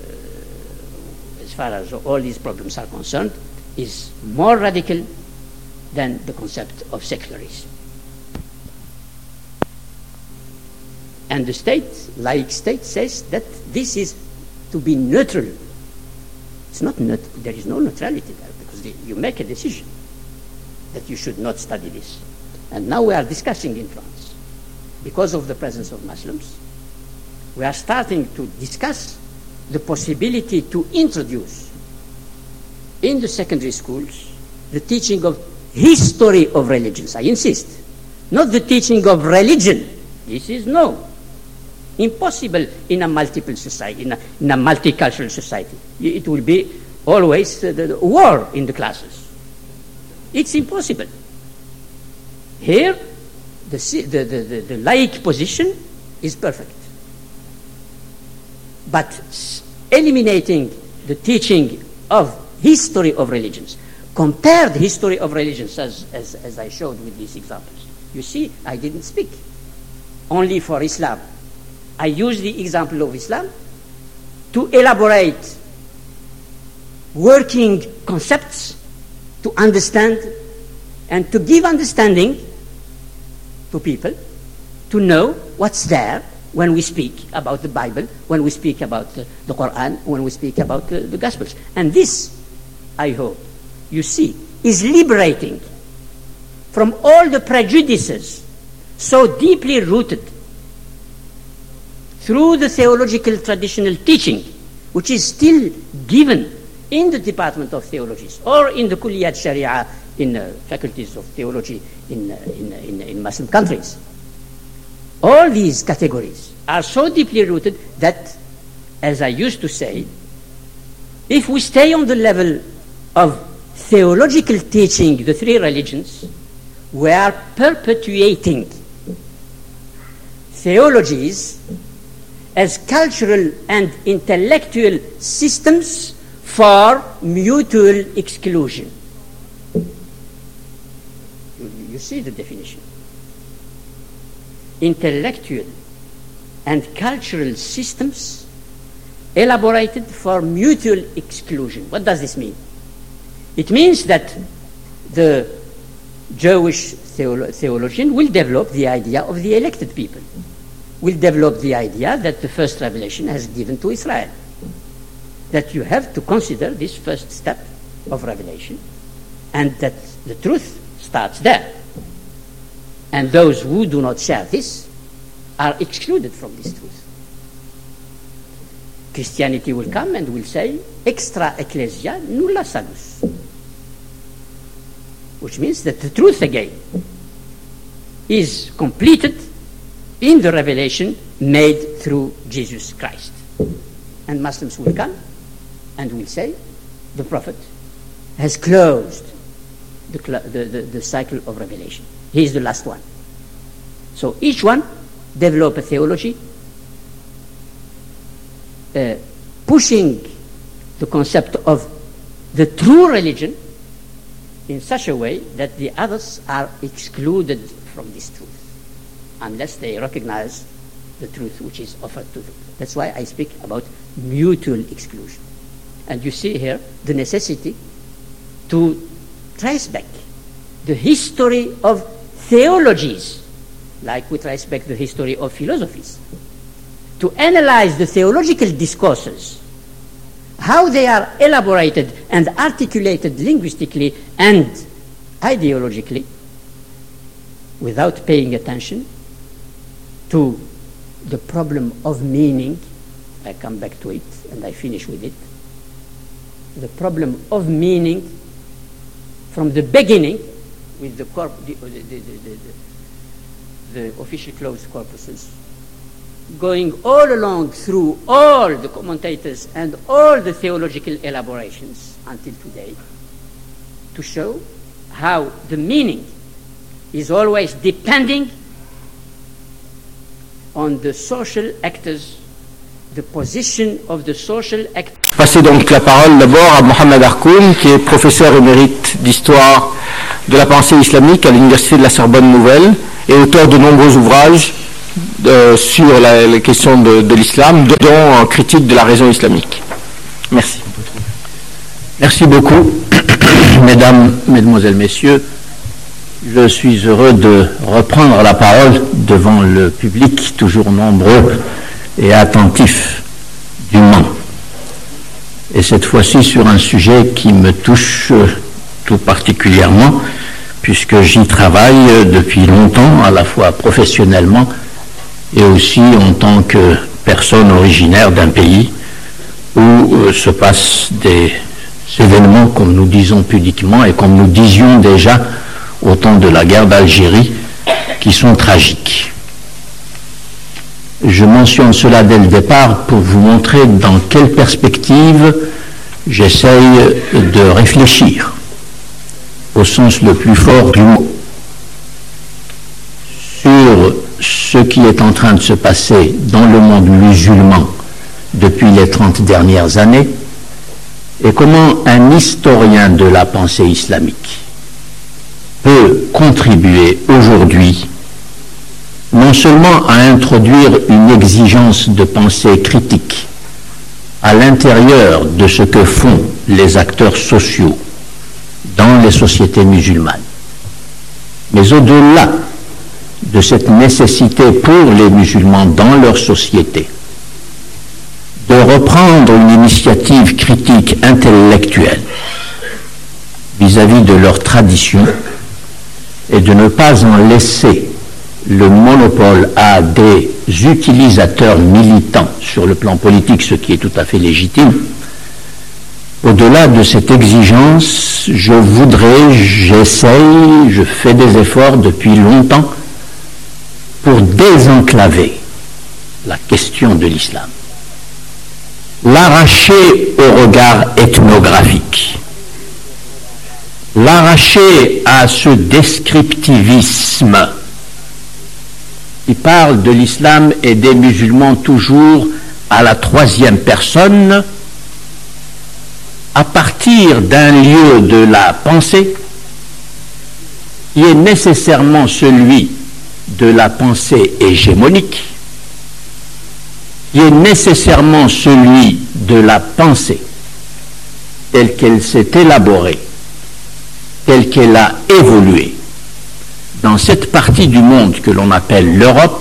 as far as all these problems are concerned, is more radical than the concept of secularism. And the state, laic state, says that this is to be neutral. It's not there is no neutrality there, because you make a decision that you should not study this. And now we are discussing in France, because of the presence of Muslims, we are starting to discuss the possibility to introduce in the secondary schools the teaching of history of religions. I insist, not the teaching of religion. This is impossible in a multiple society, in a multicultural society. It will be always the war in the classes. It's impossible. Here, the laic position is perfect. But eliminating the teaching of history of religions, compared history of religions, as I showed with these examples. You see, I didn't speak. only for Islam. I use the example of Islam to elaborate working concepts to understand and to give understanding to people, to know what's there when we speak about the Bible, when we speak about the Quran, when we speak about the Gospels. And this, I hope, you see, is liberating from all the prejudices so deeply rooted through the theological traditional teaching, which is still given in the Department of Theologies or in the Kulliyat Sharia in faculties of theology in Muslim countries. All these categories are so deeply rooted that, as I used to say, if we stay on the level of theological teaching, the three religions, we are perpetuating theologies as cultural and intellectual systems for mutual exclusion. You see the definition. Intellectual and cultural systems elaborated for mutual exclusion. What does this mean? It means that the Jewish theologian will develop the idea of the elected people, will develop the idea that the first revelation has given to Israel, that you have to consider this first step of revelation, and that the truth starts there. And those who do not share this are excluded from this truth. Christianity will come and will say, extra ecclesia nulla salus, which means that the truth again is completed in the revelation made through Jesus Christ. And Muslims will come and will say, the Prophet has closed the cycle of revelation. He is the last one. So each one develop a theology pushing the concept of the true religion in such a way that the others are excluded from this truth unless they recognize the truth which is offered to them. That's why I speak about mutual exclusion. And you see here the necessity to trace back the history of theologies, like we trace back the history of philosophies, to analyze the theological discourses, how they are elaborated and articulated linguistically and ideologically, without paying attention to the problem of meaning. I come back to it and I finish with it. The problem of meaning from the beginning, with the official closed corpuses, going all along through all the commentators and all the theological elaborations until today, to show how the meaning is always depending on the social actors, the position of the social actors. Passer donc la parole d'abord à Mohamed Harkoun, qui est professeur émérite d'histoire de la pensée islamique à l'Université de la Sorbonne Nouvelle et auteur de nombreux ouvrages sur les questions de l'islam, dont critique de la raison islamique. Merci. Merci beaucoup, mesdames, mesdemoiselles, messieurs. Je suis heureux de reprendre la parole devant le public toujours nombreux et attentif du Mans. Et cette fois-ci sur un sujet qui me touche tout particulièrement, puisque j'y travaille depuis longtemps, à la fois professionnellement et aussi en tant que personne originaire d'un pays où se passent des événements, comme nous disons pudiquement et comme nous disions déjà au temps de la guerre d'Algérie, qui sont tragiques. Je mentionne cela dès le départ pour vous montrer dans quelle perspective j'essaye de réfléchir, au sens le plus fort du mot, sur ce qui est en train de se passer dans le monde musulman depuis les 30 dernières années et comment un historien de la pensée islamique peut contribuer aujourd'hui non non seulement à introduire une exigence de pensée critique à l'intérieur de ce que font les acteurs sociaux dans les sociétés musulmanes, mais au-delà de cette nécessité pour les musulmans dans leur société de reprendre une initiative critique intellectuelle vis-à-vis de leur tradition et de ne pas en laisser le monopole à des utilisateurs militants sur le plan politique, ce qui est tout à fait légitime. Au-delà de cette exigence, j'essaye, je fais des efforts depuis longtemps pour désenclaver la question de l'islam, l'arracher au regard ethnographique, l'arracher à ce descriptivisme qui parle de l'islam et des musulmans toujours à la troisième personne, à partir d'un lieu de la pensée qui est nécessairement celui de la pensée hégémonique, qui est nécessairement celui de la pensée telle qu'elle s'est élaborée, telle qu'elle a évolué dans cette partie du monde que l'on appelle l'Europe,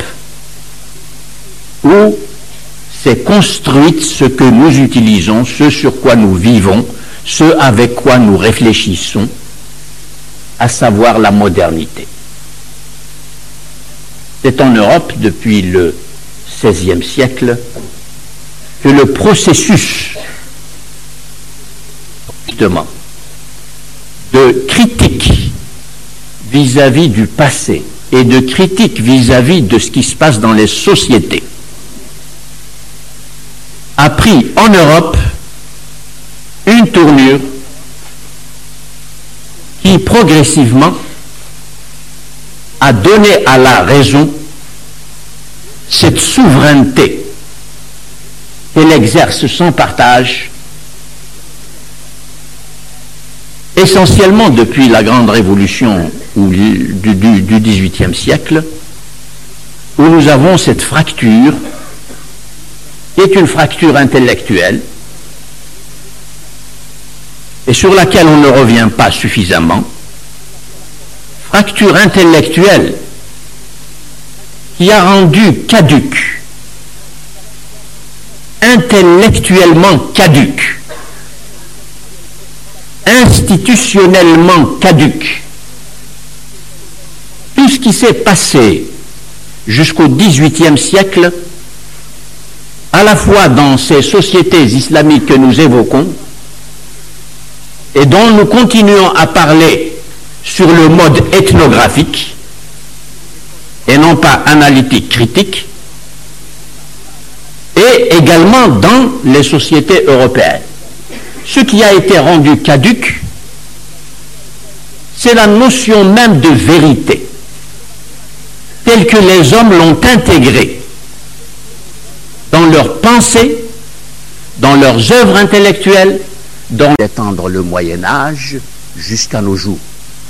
où s'est construite ce que nous utilisons, ce sur quoi nous vivons, ce avec quoi nous réfléchissons, à savoir la modernité. C'est en Europe, depuis le XVIe siècle, que le processus justement de critique vis-à-vis du passé et de critique vis-à-vis de ce qui se passe dans les sociétés a pris en Europe une tournure qui progressivement a donné à la raison cette souveraineté qu'elle exerce sans partage, essentiellement depuis la grande révolution du XVIIIe siècle, où nous avons cette fracture, qui est une fracture intellectuelle, et sur laquelle on ne revient pas suffisamment, fracture intellectuelle qui a rendu caduque, intellectuellement caduque, institutionnellement caduque, tout ce qui s'est passé jusqu'au XVIIIe siècle, à la fois dans ces sociétés islamiques que nous évoquons et dont nous continuons à parler sur le mode ethnographique et non pas analytique critique, et également dans les sociétés européennes. Ce qui a été rendu caduque, c'est la notion même de vérité, telle que les hommes l'ont intégrée dans leurs pensées, dans leurs œuvres intellectuelles, dans d'étendre le Moyen-Âge jusqu'à nos jours.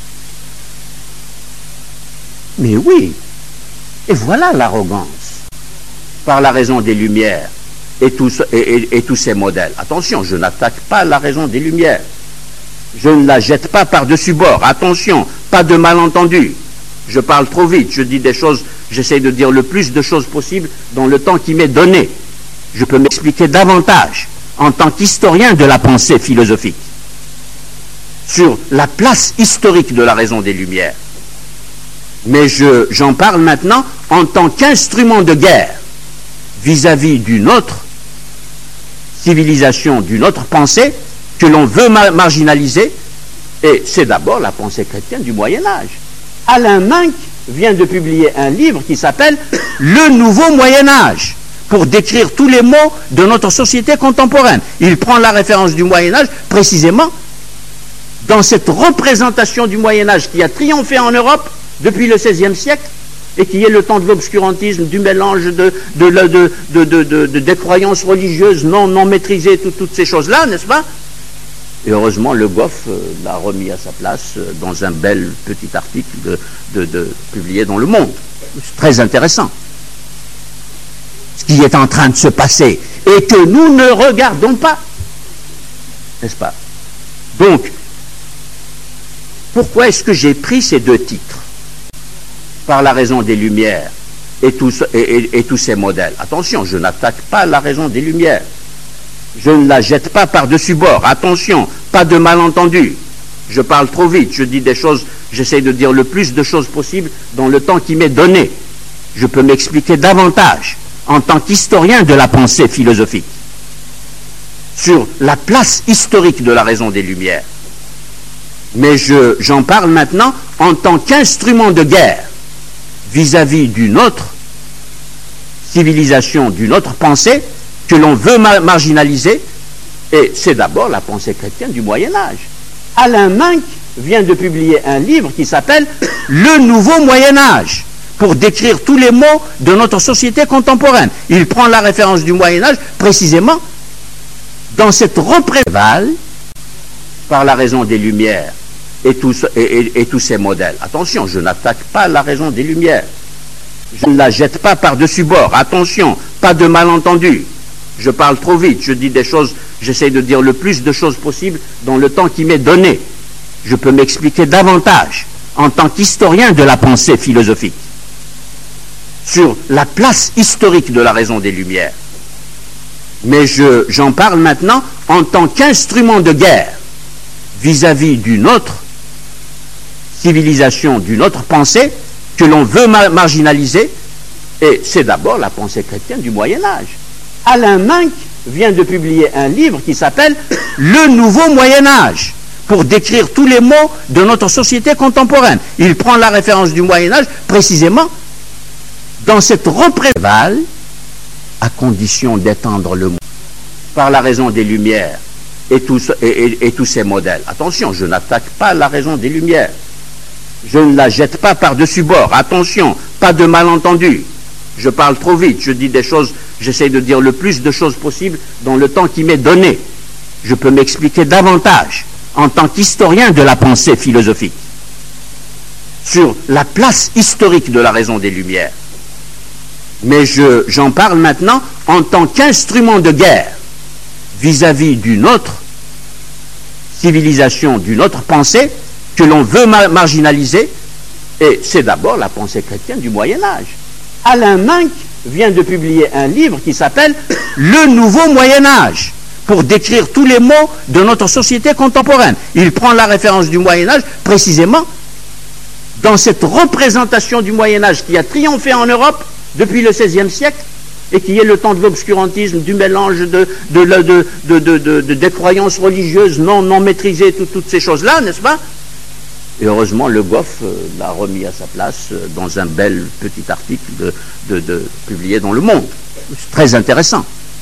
Mais oui, et voilà l'arrogance, par la raison des Lumières et tous ces modèles. Attention, je n'attaque pas la raison des Lumières. Je ne la jette pas par-dessus bord. Attention, pas de malentendu. Je parle trop vite, je dis des choses, j'essaie de dire le plus de choses possible dans le temps qui m'est donné. Je peux m'expliquer davantage en tant qu'historien de la pensée philosophique sur la place historique de la raison des Lumières. Mais j'en parle maintenant en tant qu'instrument de guerre vis-à-vis d'une autre civilisation, d'une autre pensée que l'on veut marginaliser, et c'est d'abord la pensée chrétienne du Moyen-Âge. Alain Minck vient de publier un livre qui s'appelle « Le Nouveau Moyen-Âge » pour décrire tous les maux de notre société contemporaine. Il prend la référence du Moyen-Âge précisément dans cette représentation du Moyen-Âge qui a triomphé en Europe depuis le XVIe siècle et qui est le temps de l'obscurantisme, du mélange des croyances religieuses non maîtrisées, toutes ces choses-là, n'est-ce pas? Et heureusement, Le Goff l'a remis à sa place dans un bel petit article publié dans Le Monde. C'est très intéressant. Ce qui est en train de se passer et que nous ne regardons pas. N'est-ce pas? Donc, pourquoi est-ce que j'ai pris ces deux titres? Par la raison des Lumières et tous ces modèles. Attention, je n'attaque pas la raison des Lumières. Je ne la jette pas par-dessus bord. Attention, pas de malentendu. Je parle trop vite, je dis des choses, j'essaie de dire le plus de choses possible dans le temps qui m'est donné. Je peux m'expliquer davantage en tant qu'historien de la pensée philosophique sur la place historique de la raison des Lumières. Mais j'en parle maintenant en tant qu'instrument de guerre vis-à-vis d'une autre civilisation, d'une autre pensée que l'on veut marginaliser, et c'est d'abord la pensée chrétienne du Moyen-Âge. Alain Minck vient de publier un livre qui s'appelle « Le nouveau Moyen-Âge » pour décrire tous les maux de notre société contemporaine. Il prend la référence du Moyen-Âge précisément dans cette représailles par la raison des Lumières et tous ces modèles. Attention, je n'attaque pas la raison des Lumières. Je ne la jette pas par-dessus bord. Attention, pas de malentendu. Je parle trop vite, je dis des choses, j'essaie de dire le plus de choses possible dans le temps qui m'est donné. Je peux m'expliquer davantage en tant qu'historien de la pensée philosophique sur la place historique de la raison des Lumières. Mais j'en parle maintenant en tant qu'instrument de guerre vis-à-vis d'une autre civilisation, d'une autre pensée que l'on veut marginaliser, et c'est d'abord la pensée chrétienne du Moyen-Âge. Alain Minck vient de publier un livre qui s'appelle « Le nouveau Moyen-Âge » pour décrire tous les maux de notre société contemporaine. Il prend la référence du Moyen-Âge précisément dans cette représailles à condition d'étendre le mot par la raison des Lumières et tous ces modèles. Attention, je n'attaque pas la raison des Lumières. Je ne la jette pas par-dessus bord. Attention, pas de malentendu. Je parle trop vite, je dis des choses, j'essaie de dire le plus de choses possible dans le temps qui m'est donné. Je peux m'expliquer davantage en tant qu'historien de la pensée philosophique sur la place historique de la raison des Lumières. Mais j'en parle maintenant en tant qu'instrument de guerre vis-à-vis d'une autre civilisation, d'une autre pensée que l'on veut marginaliser, et c'est d'abord la pensée chrétienne du Moyen-Âge. Alain Minck vient de publier un livre qui s'appelle « Le nouveau Moyen-Âge » pour décrire tous les maux de notre société contemporaine. Il prend la référence du Moyen-Âge précisément dans cette représentation du Moyen-Âge qui a triomphé en Europe depuis le XVIe siècle et qui est le temps de l'obscurantisme, du mélange des croyances religieuses non maîtrisées, toutes ces choses-là, n'est-ce pas? Et heureusement, Le Goff l'a remis à sa place dans un bel petit article publié dans Le Monde. C'est très intéressant.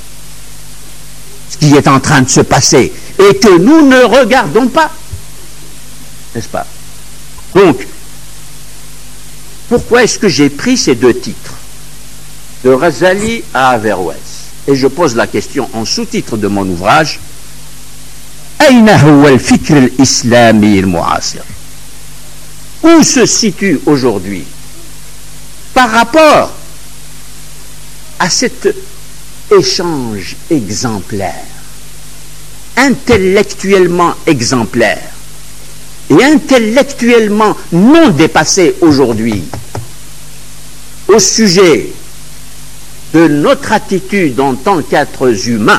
Ce qui est en train de se passer et que nous ne regardons pas. N'est-ce pas? Donc, pourquoi est-ce que j'ai pris ces deux titres? De Razali à Averroès. Et je pose la question en sous-titre de mon ouvrage. Aïna huwa al-fikr al-islami al-mu'asir? Où se situe aujourd'hui, par rapport à cet échange exemplaire, intellectuellement exemplaire et intellectuellement non dépassé aujourd'hui, au sujet de notre attitude en tant qu'êtres humains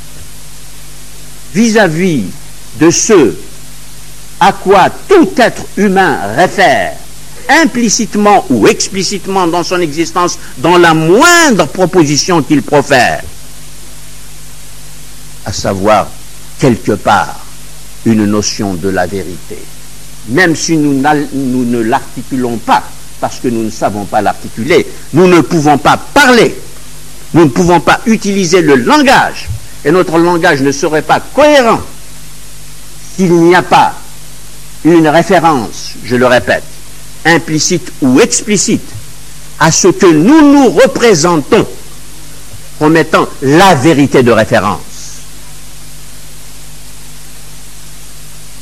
vis-à-vis de ceux à quoi tout être humain réfère, implicitement ou explicitement dans son existence, dans la moindre proposition qu'il profère, à savoir, quelque part, une notion de la vérité. Même si nous ne l'articulons pas, parce que nous ne savons pas l'articuler, nous ne pouvons pas parler, nous ne pouvons pas utiliser le langage, et notre langage ne serait pas cohérent s'il n'y a pas une référence, je le répète, implicite ou explicite, à ce que nous représentons comme étant la vérité de référence.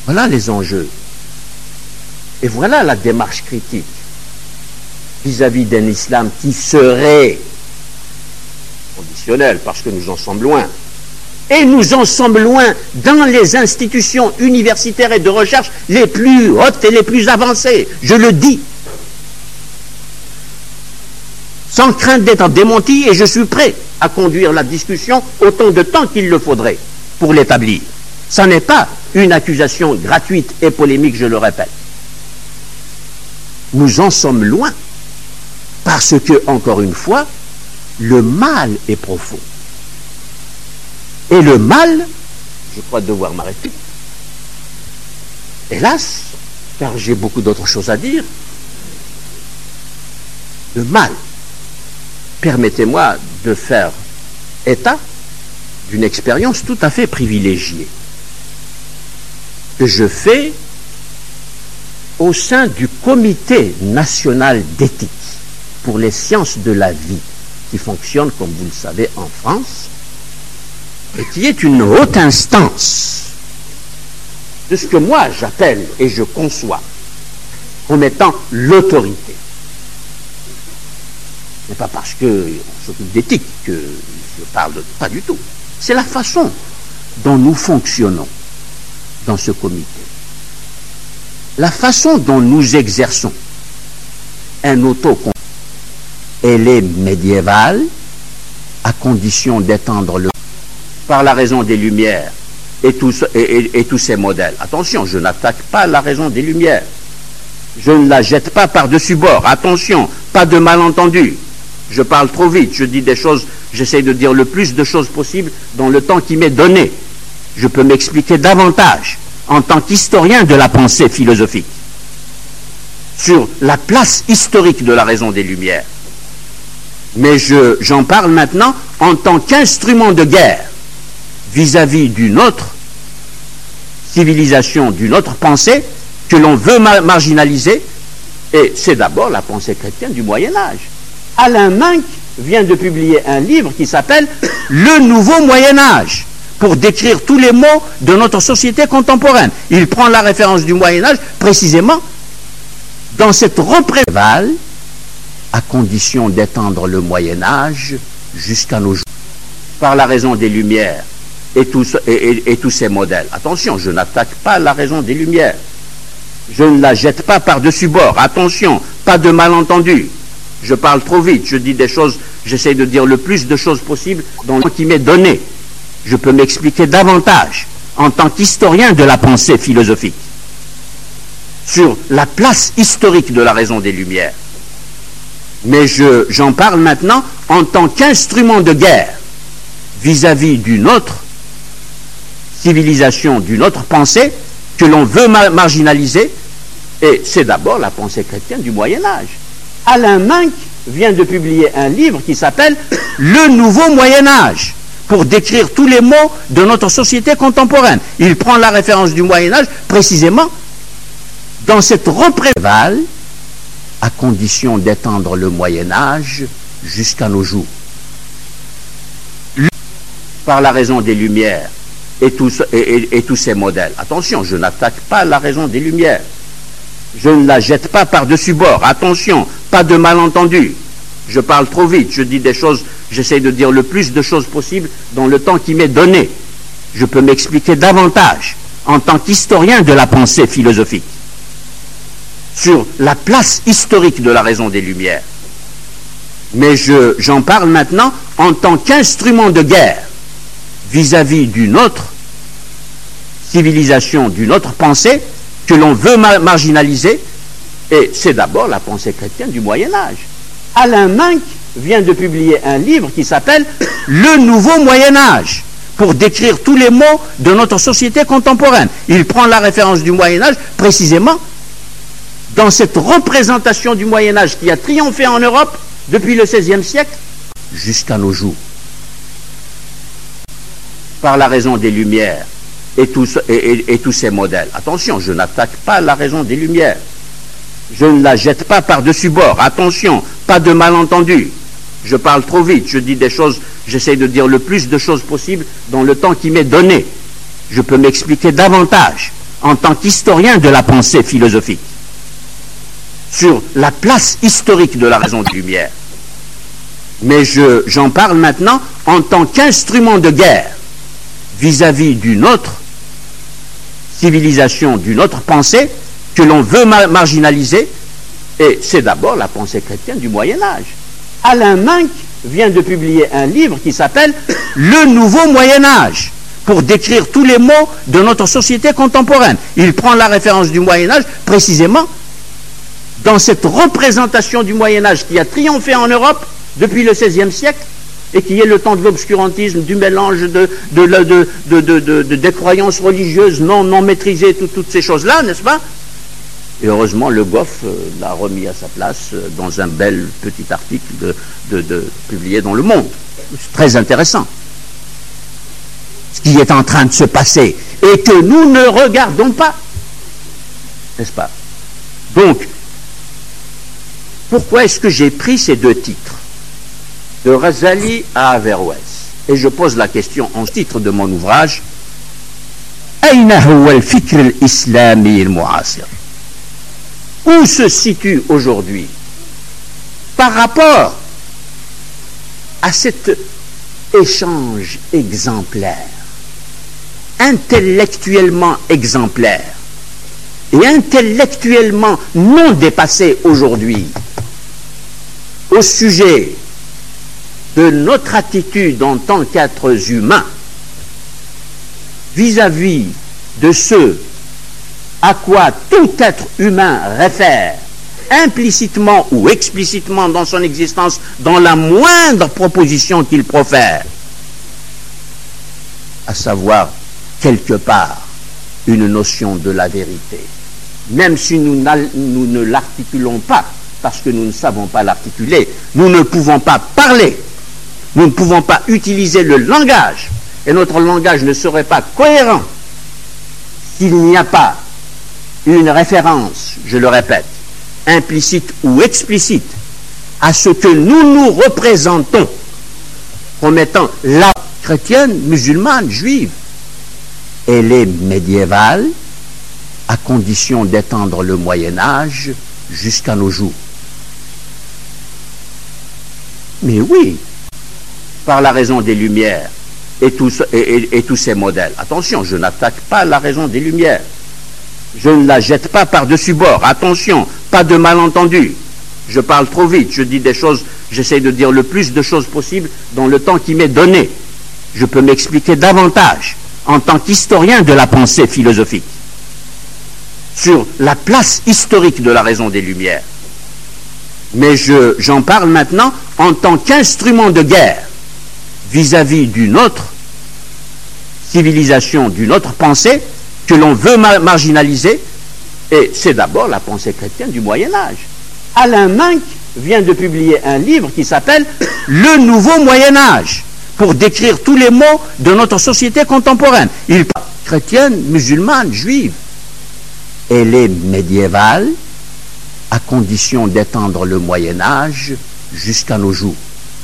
Voilà les enjeux. Et voilà la démarche critique vis-à-vis d'un islam qui serait conditionnel, parce que nous en sommes loin. Et nous en sommes loin dans les institutions universitaires et de recherche les plus hautes et les plus avancées. Je le dis. Sans crainte d'être démenti, et je suis prêt à conduire la discussion autant de temps qu'il le faudrait pour l'établir. Ça n'est pas une accusation gratuite et polémique, je le répète. Nous en sommes loin, parce que, encore une fois, le mal est profond. Et le mal, je crois devoir m'arrêter, hélas, car j'ai beaucoup d'autres choses à dire, le mal, permettez-moi de faire état d'une expérience tout à fait privilégiée que je fais au sein du Comité national d'éthique pour les sciences de la vie, qui fonctionne, comme vous le savez, en France, et qui est une haute instance de ce que moi j'appelle et je conçois comme étant l'autorité. Ce n'est pas parce qu'on s'occupe d'éthique que je parle de... Pas du tout. C'est la façon dont nous fonctionnons dans ce comité. La façon dont nous exerçons un autocontrôle, elle est médiévale, à condition d'étendre le... par la raison des Lumières et tous ces modèles. Attention, je n'attaque pas la raison des Lumières. Je ne la jette pas par-dessus bord. Attention, pas de malentendu. Je parle trop vite, je dis des choses, j'essaie de dire le plus de choses possible dans le temps qui m'est donné. Je peux m'expliquer davantage en tant qu'historien de la pensée philosophique sur la place historique de la raison des Lumières. Mais j'en parle maintenant en tant qu'instrument de guerre vis-à-vis d'une autre civilisation, d'une autre pensée que l'on veut marginaliser, et c'est d'abord la pensée chrétienne du Moyen-Âge. Alain Minck vient de publier un livre qui s'appelle « Le nouveau Moyen-Âge » pour décrire tous les maux de notre société contemporaine. Il prend la référence du Moyen-Âge précisément dans cette représailles à condition d'étendre le Moyen-Âge jusqu'à nos jours par la raison des Lumières et tous ces modèles. Attention, je n'attaque pas la raison des Lumières. Je ne la jette pas par-dessus bord. Attention, pas de malentendu. Je parle trop vite, je dis des choses, j'essaie de dire le plus de choses possible dans le temps qui m'est donné. Je peux m'expliquer davantage en tant qu'historien de la pensée philosophique sur la place historique de la raison des Lumières. Mais j'en parle maintenant en tant qu'instrument de guerre vis-à-vis d'une autre civilisation, d'une autre pensée que l'on veut marginaliser, et c'est d'abord la pensée chrétienne du Moyen-Âge. Alain Minck vient de publier un livre qui s'appelle « Le nouveau Moyen-Âge » pour décrire tous les maux de notre société contemporaine. Il prend la référence du Moyen-Âge précisément dans cette représailles à condition d'étendre le Moyen-Âge jusqu'à nos jours. Par la raison des Lumières et tous ces modèles. Attention, je n'attaque pas la raison des Lumières. Je ne la jette pas par-dessus bord. Attention, pas de malentendu. Je parle trop vite, je dis des choses, j'essaie de dire le plus de choses possible dans le temps qui m'est donné. Je peux m'expliquer davantage en tant qu'historien de la pensée philosophique sur la place historique de la raison des Lumières. Mais j'en parle maintenant en tant qu'instrument de guerre vis-à-vis d'une autre civilisation, d'une autre pensée que l'on veut marginaliser, et c'est d'abord la pensée chrétienne du Moyen-Âge. Alain Minck vient de publier un livre qui s'appelle « Le nouveau Moyen-Âge » pour décrire tous les maux de notre société contemporaine. Il prend la référence du Moyen-Âge précisément dans cette représentation du Moyen-Âge qui a triomphé en Europe depuis le XVIe siècle jusqu'à nos jours. Par la raison des Lumières et tous ces modèles. Attention, je n'attaque pas la raison des Lumières. Je ne la jette pas par-dessus bord. Attention, pas de malentendu. Je parle trop vite, je dis des choses, j'essaie de dire le plus de choses possible dans le temps qui m'est donné. Je peux m'expliquer davantage en tant qu'historien de la pensée philosophique, sur la place historique de la raison des Lumières. Mais j'en parle maintenant en tant qu'instrument de guerre vis-à-vis d'une autre civilisation, d'une autre pensée que l'on veut marginaliser, et c'est d'abord la pensée chrétienne du Moyen-Âge. Alain Minck vient de publier un livre qui s'appelle « Le Nouveau Moyen-Âge » pour décrire tous les maux de notre société contemporaine. Il prend la référence du Moyen-Âge précisément dans cette représentation du Moyen-Âge qui a triomphé en Europe depuis le XVIe siècle et qui est le temps de l'obscurantisme, du mélange des croyances religieuses non maîtrisées, toutes ces choses-là, n'est-ce pas? Et heureusement, Le Goff l'a remis à sa place dans un bel petit article publié dans Le Monde. C'est très intéressant. Ce qui est en train de se passer et que nous ne regardons pas. N'est-ce pas? Donc, pourquoi est-ce que j'ai pris ces deux titres, de Razali à Averroès? Et je pose la question en titre de mon ouvrage, Aïna huwa al-fikr al-islami al-mu'asir? Où se situe aujourd'hui, par rapport à cet échange exemplaire, intellectuellement exemplaire et intellectuellement non dépassé aujourd'hui, au sujet de notre attitude en tant qu'êtres humains vis-à-vis de ceux à quoi tout être humain réfère, implicitement ou explicitement dans son existence, dans la moindre proposition qu'il profère, à savoir, quelque part, une notion de la vérité. Même si nous ne l'articulons pas, parce que nous ne savons pas l'articuler, nous ne pouvons pas parler, nous ne pouvons pas utiliser le langage, et notre langage ne serait pas cohérent s'il n'y a pas une référence, je le répète, implicite ou explicite, à ce que nous représentons comme étant la chrétienne, musulmane, juive. Elle est médiévale, à condition d'étendre le Moyen-Âge jusqu'à nos jours. Mais oui, par la raison des Lumières et tous ces modèles. Attention, je n'attaque pas la raison des Lumières. Je ne la jette pas par-dessus bord. Attention, pas de malentendu. Je parle trop vite, je dis des choses, j'essaie de dire le plus de choses possible dans le temps qui m'est donné. Je peux m'expliquer davantage en tant qu'historien de la pensée philosophique sur la place historique de la raison des Lumières. Mais j'en parle maintenant en tant qu'instrument de guerre vis-à-vis d'une autre civilisation, d'une autre pensée que l'on veut marginaliser, et c'est d'abord la pensée chrétienne du Moyen-Âge. Alain Minck vient de publier un livre qui s'appelle « Le Nouveau Moyen-Âge » pour décrire tous les maux de notre société contemporaine. Il parle chrétienne, musulmane, juive. Elle est médiévale, à condition d'étendre le Moyen-Âge jusqu'à nos jours.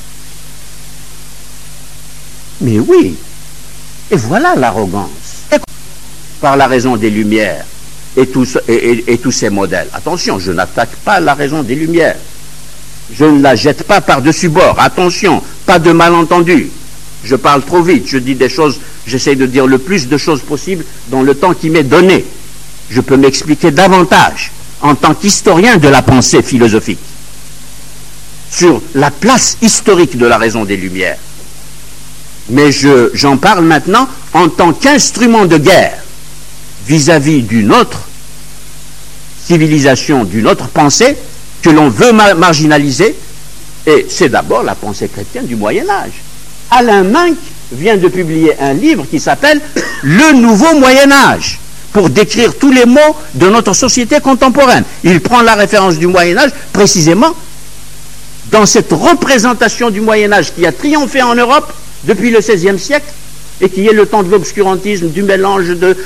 Mais oui, et voilà l'arrogance. Par la raison des Lumières et tous ces modèles. Attention, je n'attaque pas la raison des Lumières. Je ne la jette pas par-dessus bord. Attention, pas de malentendu. Je parle trop vite, je dis des choses, j'essaie de dire le plus de choses possible dans le temps qui m'est donné. Je peux m'expliquer davantage en tant qu'historien de la pensée philosophique sur la place historique de la raison des Lumières. Mais j'en parle maintenant en tant qu'instrument de guerre vis-à-vis d'une autre civilisation, d'une autre pensée que l'on veut marginaliser, et c'est d'abord la pensée chrétienne du Moyen-Âge. Alain Minck vient de publier un livre qui s'appelle « Le Nouveau Moyen-Âge » pour décrire tous les maux de notre société contemporaine. Il prend la référence du Moyen-Âge précisément dans cette représentation du Moyen-Âge qui a triomphé en Europe depuis le XVIe siècle et qui est le temps de l'obscurantisme, du mélange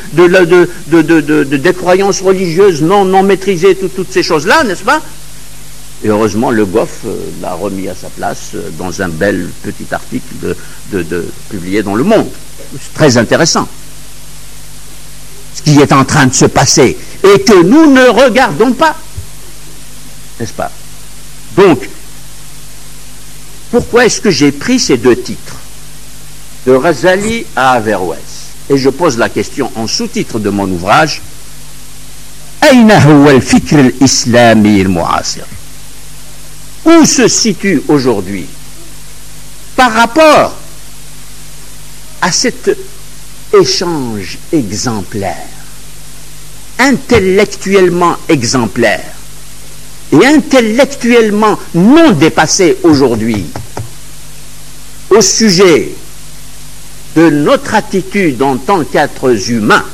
des croyances religieuses non maîtrisées, toutes ces choses-là, n'est-ce pas? Et heureusement, Le Goff l'a remis à sa place dans un bel petit article publié dans Le Monde. C'est très intéressant. ce qui est en train de se passer et que nous ne regardons pas. N'est-ce pas? Donc, pourquoi est-ce que j'ai pris ces deux titres, de Razali à Averroès? Et je pose la question en sous-titre de mon ouvrage, Aïna huwa al-fikr al-islami al-mu'asir? Où se situe aujourd'hui, par rapport à cet échange exemplaire, intellectuellement exemplaire et intellectuellement non dépassé aujourd'hui, au sujet de notre attitude en tant qu'êtres humains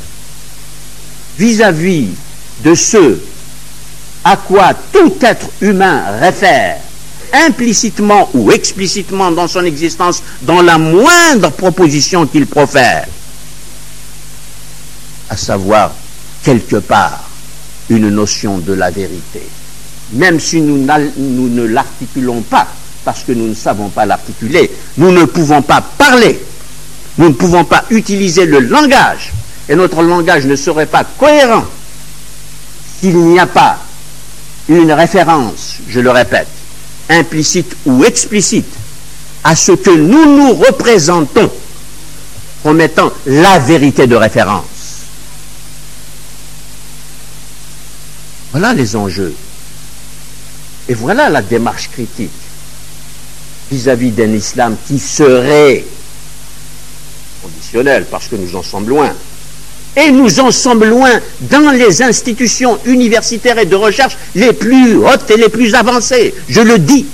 vis-à-vis de ce à quoi tout être humain réfère implicitement ou explicitement dans son existence, dans la moindre proposition qu'il profère, à savoir quelque part une notion de la vérité, même si nous ne l'articulons pas, parce que nous ne savons pas l'articuler, nous ne pouvons pas parler, nous ne pouvons pas utiliser le langage, et notre langage ne serait pas cohérent s'il n'y a pas une référence, je le répète, implicite ou explicite, à ce que nous nous représentons comme étant la vérité de référence. Voilà les enjeux. Et voilà la démarche critique vis-à-vis d'un islam qui serait conditionnel, parce que nous en sommes loin. Et nous en sommes loin dans les institutions universitaires et de recherche les plus hautes et les plus avancées. Je le dis.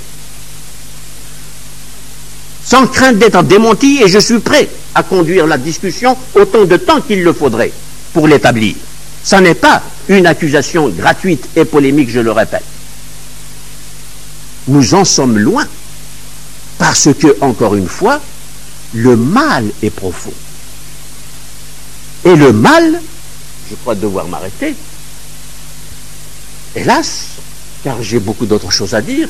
Sans crainte d'être démenti, et je suis prêt à conduire la discussion autant de temps qu'il le faudrait pour l'établir. Ça n'est pas une accusation gratuite et polémique, je le répète. Nous en sommes loin parce que, encore une fois, le mal est profond. Et le mal, je crois devoir m'arrêter, hélas, car j'ai beaucoup d'autres choses à dire,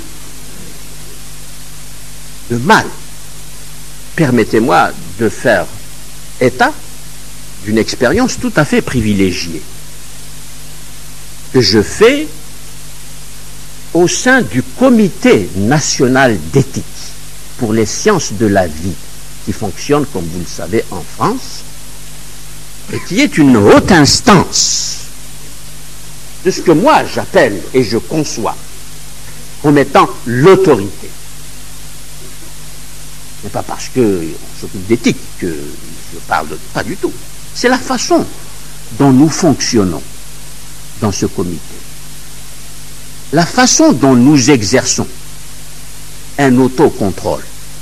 le mal, permettez-moi de faire état d'une expérience tout à fait privilégiée que je fais au sein du Comité national d'éthique pour les sciences de la vie, qui fonctionne, comme vous le savez, en France, et qui est une haute instance de ce que moi j'appelle et je conçois comme étant l'autorité. Ce n'est pas parce qu'on s'occupe d'éthique que je parle de... Pas du tout. C'est la façon dont nous fonctionnons dans ce comité. La façon dont nous exerçons un autocontrôle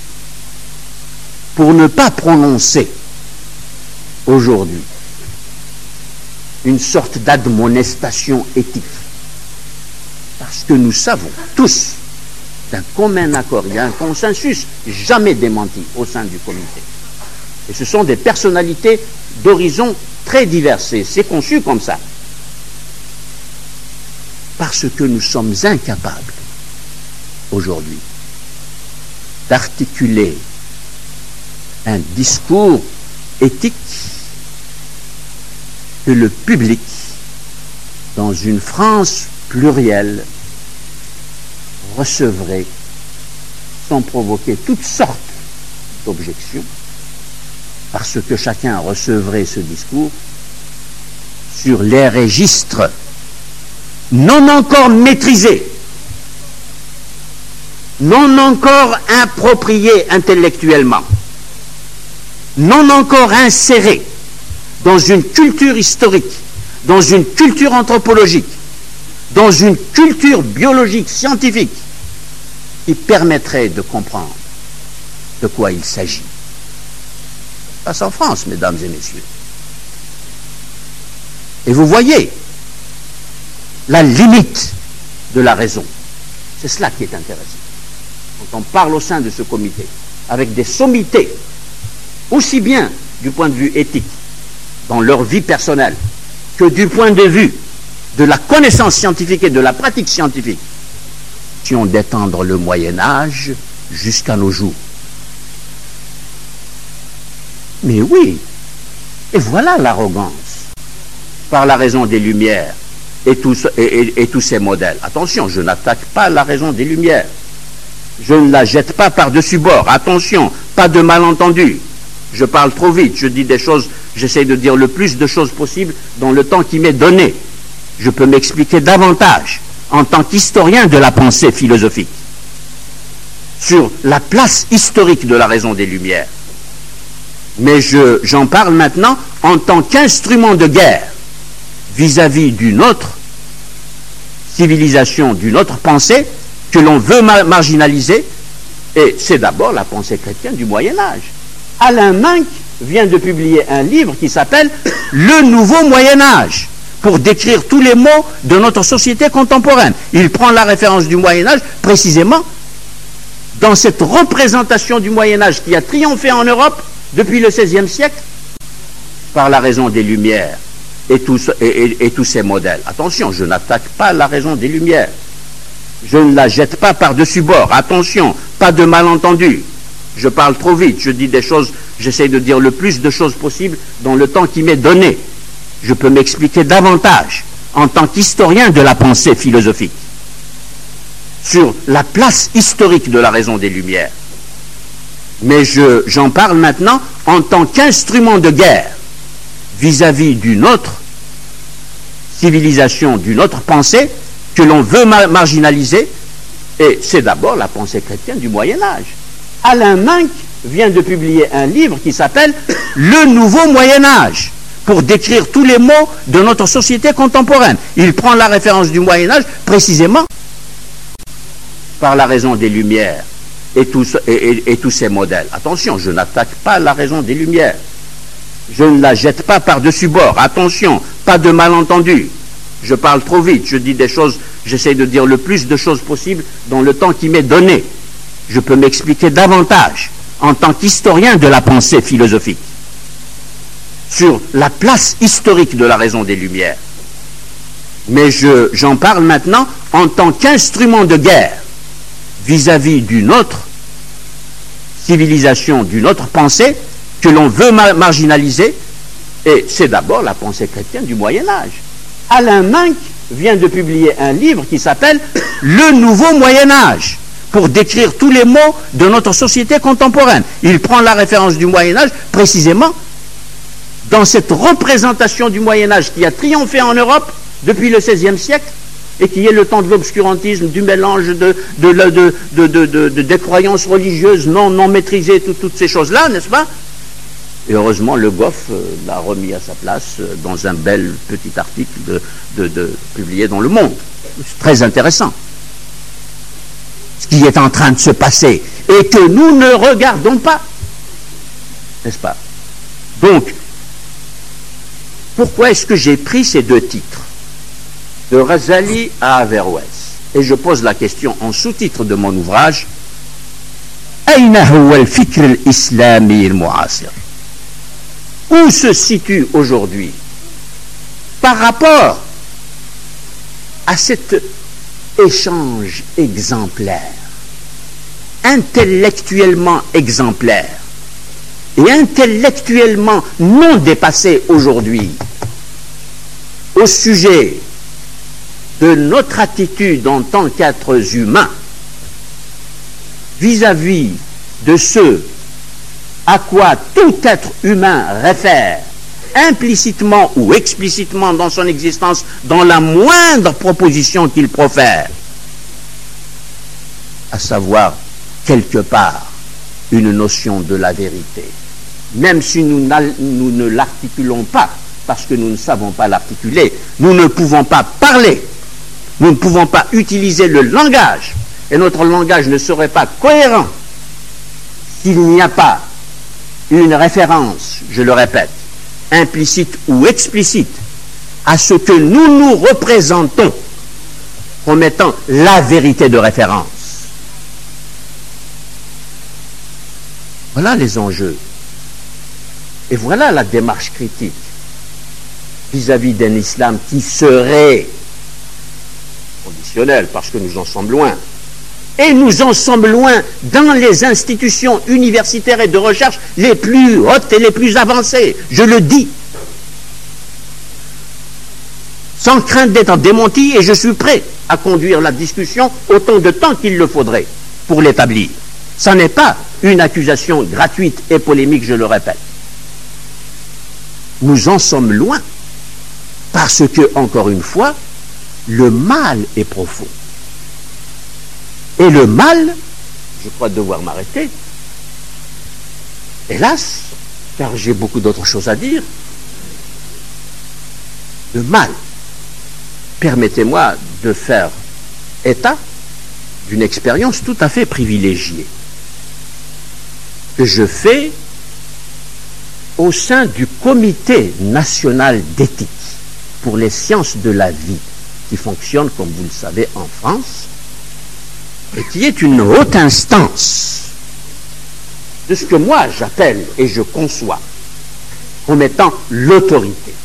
pour ne pas prononcer aujourd'hui une sorte d'admonestation éthique. Parce que nous savons tous d'un commun accord, il y a un consensus jamais démenti au sein du comité. Et ce sont des personnalités d'horizons très divers. C'est conçu comme ça. Parce que nous sommes incapables aujourd'hui d'articuler un discours éthique que le public, dans une France plurielle, recevrait sans provoquer toutes sortes d'objections, parce que chacun recevrait ce discours sur les registres non encore maîtrisés, non encore appropriés intellectuellement, non encore insérés dans une culture historique, dans une culture anthropologique, dans une culture biologique, scientifique, qui permettrait de comprendre de quoi il s'agit. Ça passe en France, mesdames et messieurs. Et vous voyez la limite de la raison. C'est cela qui est intéressant. Quand on parle au sein de ce comité, avec des sommités, aussi bien du point de vue éthique, dans leur vie personnelle, que du point de vue de la connaissance scientifique et de la pratique scientifique, qui ont d'étendre le Moyen-Âge jusqu'à nos jours. Mais oui, et voilà l'arrogance par la raison des Lumières et tous ses modèles. Attention, je n'attaque pas la raison des Lumières. Je ne la jette pas par-dessus bord. Attention, pas de malentendu. Je parle trop vite, je dis des choses, j'essaie de dire le plus de choses possible dans le temps qui m'est donné. Je peux m'expliquer davantage en tant qu'historien de la pensée philosophique sur la place historique de la raison des Lumières. Mais j'en parle maintenant en tant qu'instrument de guerre vis-à-vis d'une autre civilisation, d'une autre pensée que l'on veut marginaliser, et c'est d'abord la pensée chrétienne du Moyen-Âge. Alain Minck vient de publier un livre qui s'appelle « Le Nouveau Moyen-Âge » pour décrire tous les maux de notre société contemporaine. Il prend la référence du Moyen-Âge précisément dans cette représentation du Moyen-Âge qui a triomphé en Europe depuis le XVIe siècle par la raison des Lumières et tous ses modèles. Attention, je n'attaque pas la raison des Lumières. Je ne la jette pas par-dessus bord. Attention, pas de malentendu. Je parle trop vite, je dis des choses, j'essaie de dire le plus de choses possible dans le temps qui m'est donné. Je peux m'expliquer davantage en tant qu'historien de la pensée philosophique sur la place historique de la raison des Lumières. Mais j'en parle maintenant en tant qu'instrument de guerre vis-à-vis d'une autre civilisation, d'une autre pensée que l'on veut marginaliser, et c'est d'abord la pensée chrétienne du Moyen-Âge. Alain Minck vient de publier un livre qui s'appelle « Le Nouveau Moyen-Âge » pour décrire tous les maux de notre société contemporaine. Il prend la référence du Moyen-Âge précisément par la raison des Lumières et tous ses modèles. Attention, je n'attaque pas la raison des Lumières. Je ne la jette pas par-dessus bord. Attention, pas de malentendu. Je parle trop vite, je dis des choses, j'essaie de dire le plus de choses possible dans le temps qui m'est donné. Je peux m'expliquer davantage en tant qu'historien de la pensée philosophique sur la place historique de la raison des Lumières. Mais j'en parle maintenant en tant qu'instrument de guerre vis-à-vis d'une autre civilisation, d'une autre pensée que l'on veut marginaliser, et c'est d'abord la pensée chrétienne du Moyen-Âge. Alain Minck vient de publier un livre qui s'appelle « Le Nouveau Moyen-Âge » pour décrire tous les maux de notre société contemporaine. Il prend la référence du Moyen-Âge précisément dans cette représentation du Moyen-Âge qui a triomphé en Europe depuis le XVIe siècle et qui est le temps de l'obscurantisme, du mélange des croyances religieuses non maîtrisées, toutes ces choses-là, n'est-ce pas? Et heureusement, Le Goff l'a remis à sa place dans un bel petit article publié dans Le Monde. C'est très intéressant. Ce qui est en train de se passer et que nous ne regardons pas. N'est-ce pas? Donc, pourquoi est-ce que j'ai pris ces deux titres, de Razali à Averroès? Et je pose la question en sous-titre de mon ouvrage, أين هو الفكر الإسلامي المعاصر? Où se situe aujourd'hui, par rapport à cet échange exemplaire, intellectuellement exemplaire et intellectuellement non dépassé aujourd'hui, au sujet de notre attitude en tant qu'êtres humains vis-à-vis de ceux à quoi tout être humain réfère, implicitement ou explicitement dans son existence, dans la moindre proposition qu'il profère, à savoir, quelque part, une notion de la vérité. Même si nous ne l'articulons pas, parce que nous ne savons pas l'articuler, nous ne pouvons pas parler, nous ne pouvons pas utiliser le langage, et notre langage ne serait pas cohérent s'il n'y a pas une référence, je le répète, implicite ou explicite, à ce que nous représentons comme étant la vérité de référence. Voilà les enjeux. Et voilà la démarche critique vis-à-vis d'un islam qui serait conditionnel, parce que nous en sommes loin. Et nous en sommes loin dans les institutions universitaires et de recherche les plus hautes et les plus avancées. Je le dis. sans crainte d'être démenti, et je suis prêt à conduire la discussion autant de temps qu'il le faudrait pour l'établir. Ça n'est pas une accusation gratuite et polémique, je le répète. Nous en sommes loin, parce que, encore une fois, le mal est profond. Et le mal, je crois devoir m'arrêter, hélas, car j'ai beaucoup d'autres choses à dire, le mal, permettez-moi de faire état d'une expérience tout à fait privilégiée que je fais au sein du Comité national d'éthique pour les sciences de la vie, qui fonctionne, comme vous le savez, en France, et qui est une haute instance de ce que moi j'appelle et je conçois comme étant l'autorité.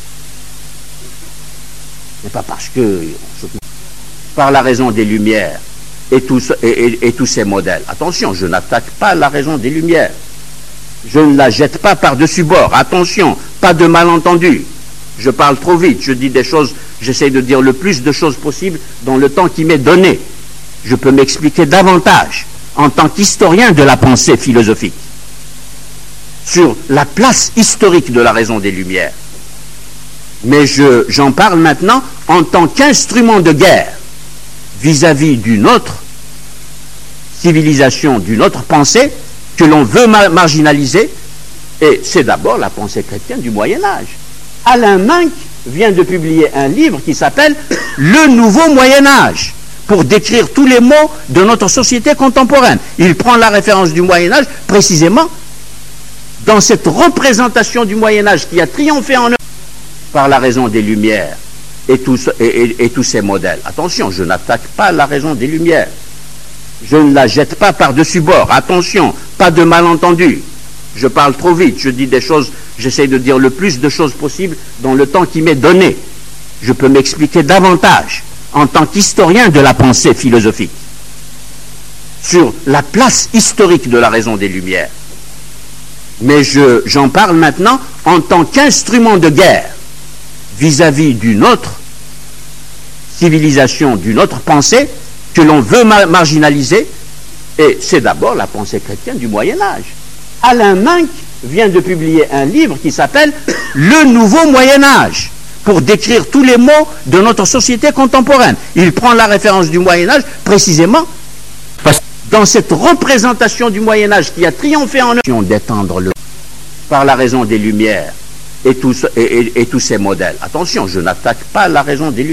Ce n'est pas parce que, par la raison des Lumières et tous ces modèles. Attention, je n'attaque pas la raison des Lumières. Je ne la jette pas par-dessus bord. Attention, pas de malentendu. Je parle trop vite, je dis des choses, j'essaie de dire le plus de choses possible dans le temps qui m'est donné. Je peux m'expliquer davantage en tant qu'historien de la pensée philosophique sur la place historique de la raison des Lumières. Mais j'en parle maintenant en tant qu'instrument de guerre vis-à-vis d'une autre civilisation, d'une autre pensée que l'on veut marginaliser, et c'est d'abord la pensée chrétienne du Moyen-Âge. Alain Minck vient de publier un livre qui s'appelle « Le Nouveau Moyen-Âge » pour décrire tous les maux de notre société contemporaine. Il prend la référence du Moyen-Âge précisément dans cette représentation du Moyen-Âge qui a triomphé en Europe par la raison des Lumières et tous ces modèles. Attention, je n'attaque pas la raison des Lumières. Je ne la jette pas par-dessus bord. Attention, pas de malentendu. Je parle trop vite, je dis des choses, j'essaie de dire le plus de choses possible dans le temps qui m'est donné. Je peux m'expliquer davantage en tant qu'historien de la pensée philosophique sur la place historique de la raison des Lumières. Mais j'en parle maintenant en tant qu'instrument de guerre vis-à-vis d'une autre civilisation, d'une autre pensée que l'on veut marginaliser, et c'est d'abord la pensée chrétienne du Moyen-Âge. Alain Minck vient de publier un livre qui s'appelle « Le Nouveau Moyen-Âge » pour décrire tous les maux de notre société contemporaine. Il prend la référence du Moyen-Âge précisément dans cette représentation du Moyen-Âge qui a triomphé en Europe d'étendre le par la raison des Lumières et tous ces modèles. Attention, je n'attaque pas la raison des Lumières.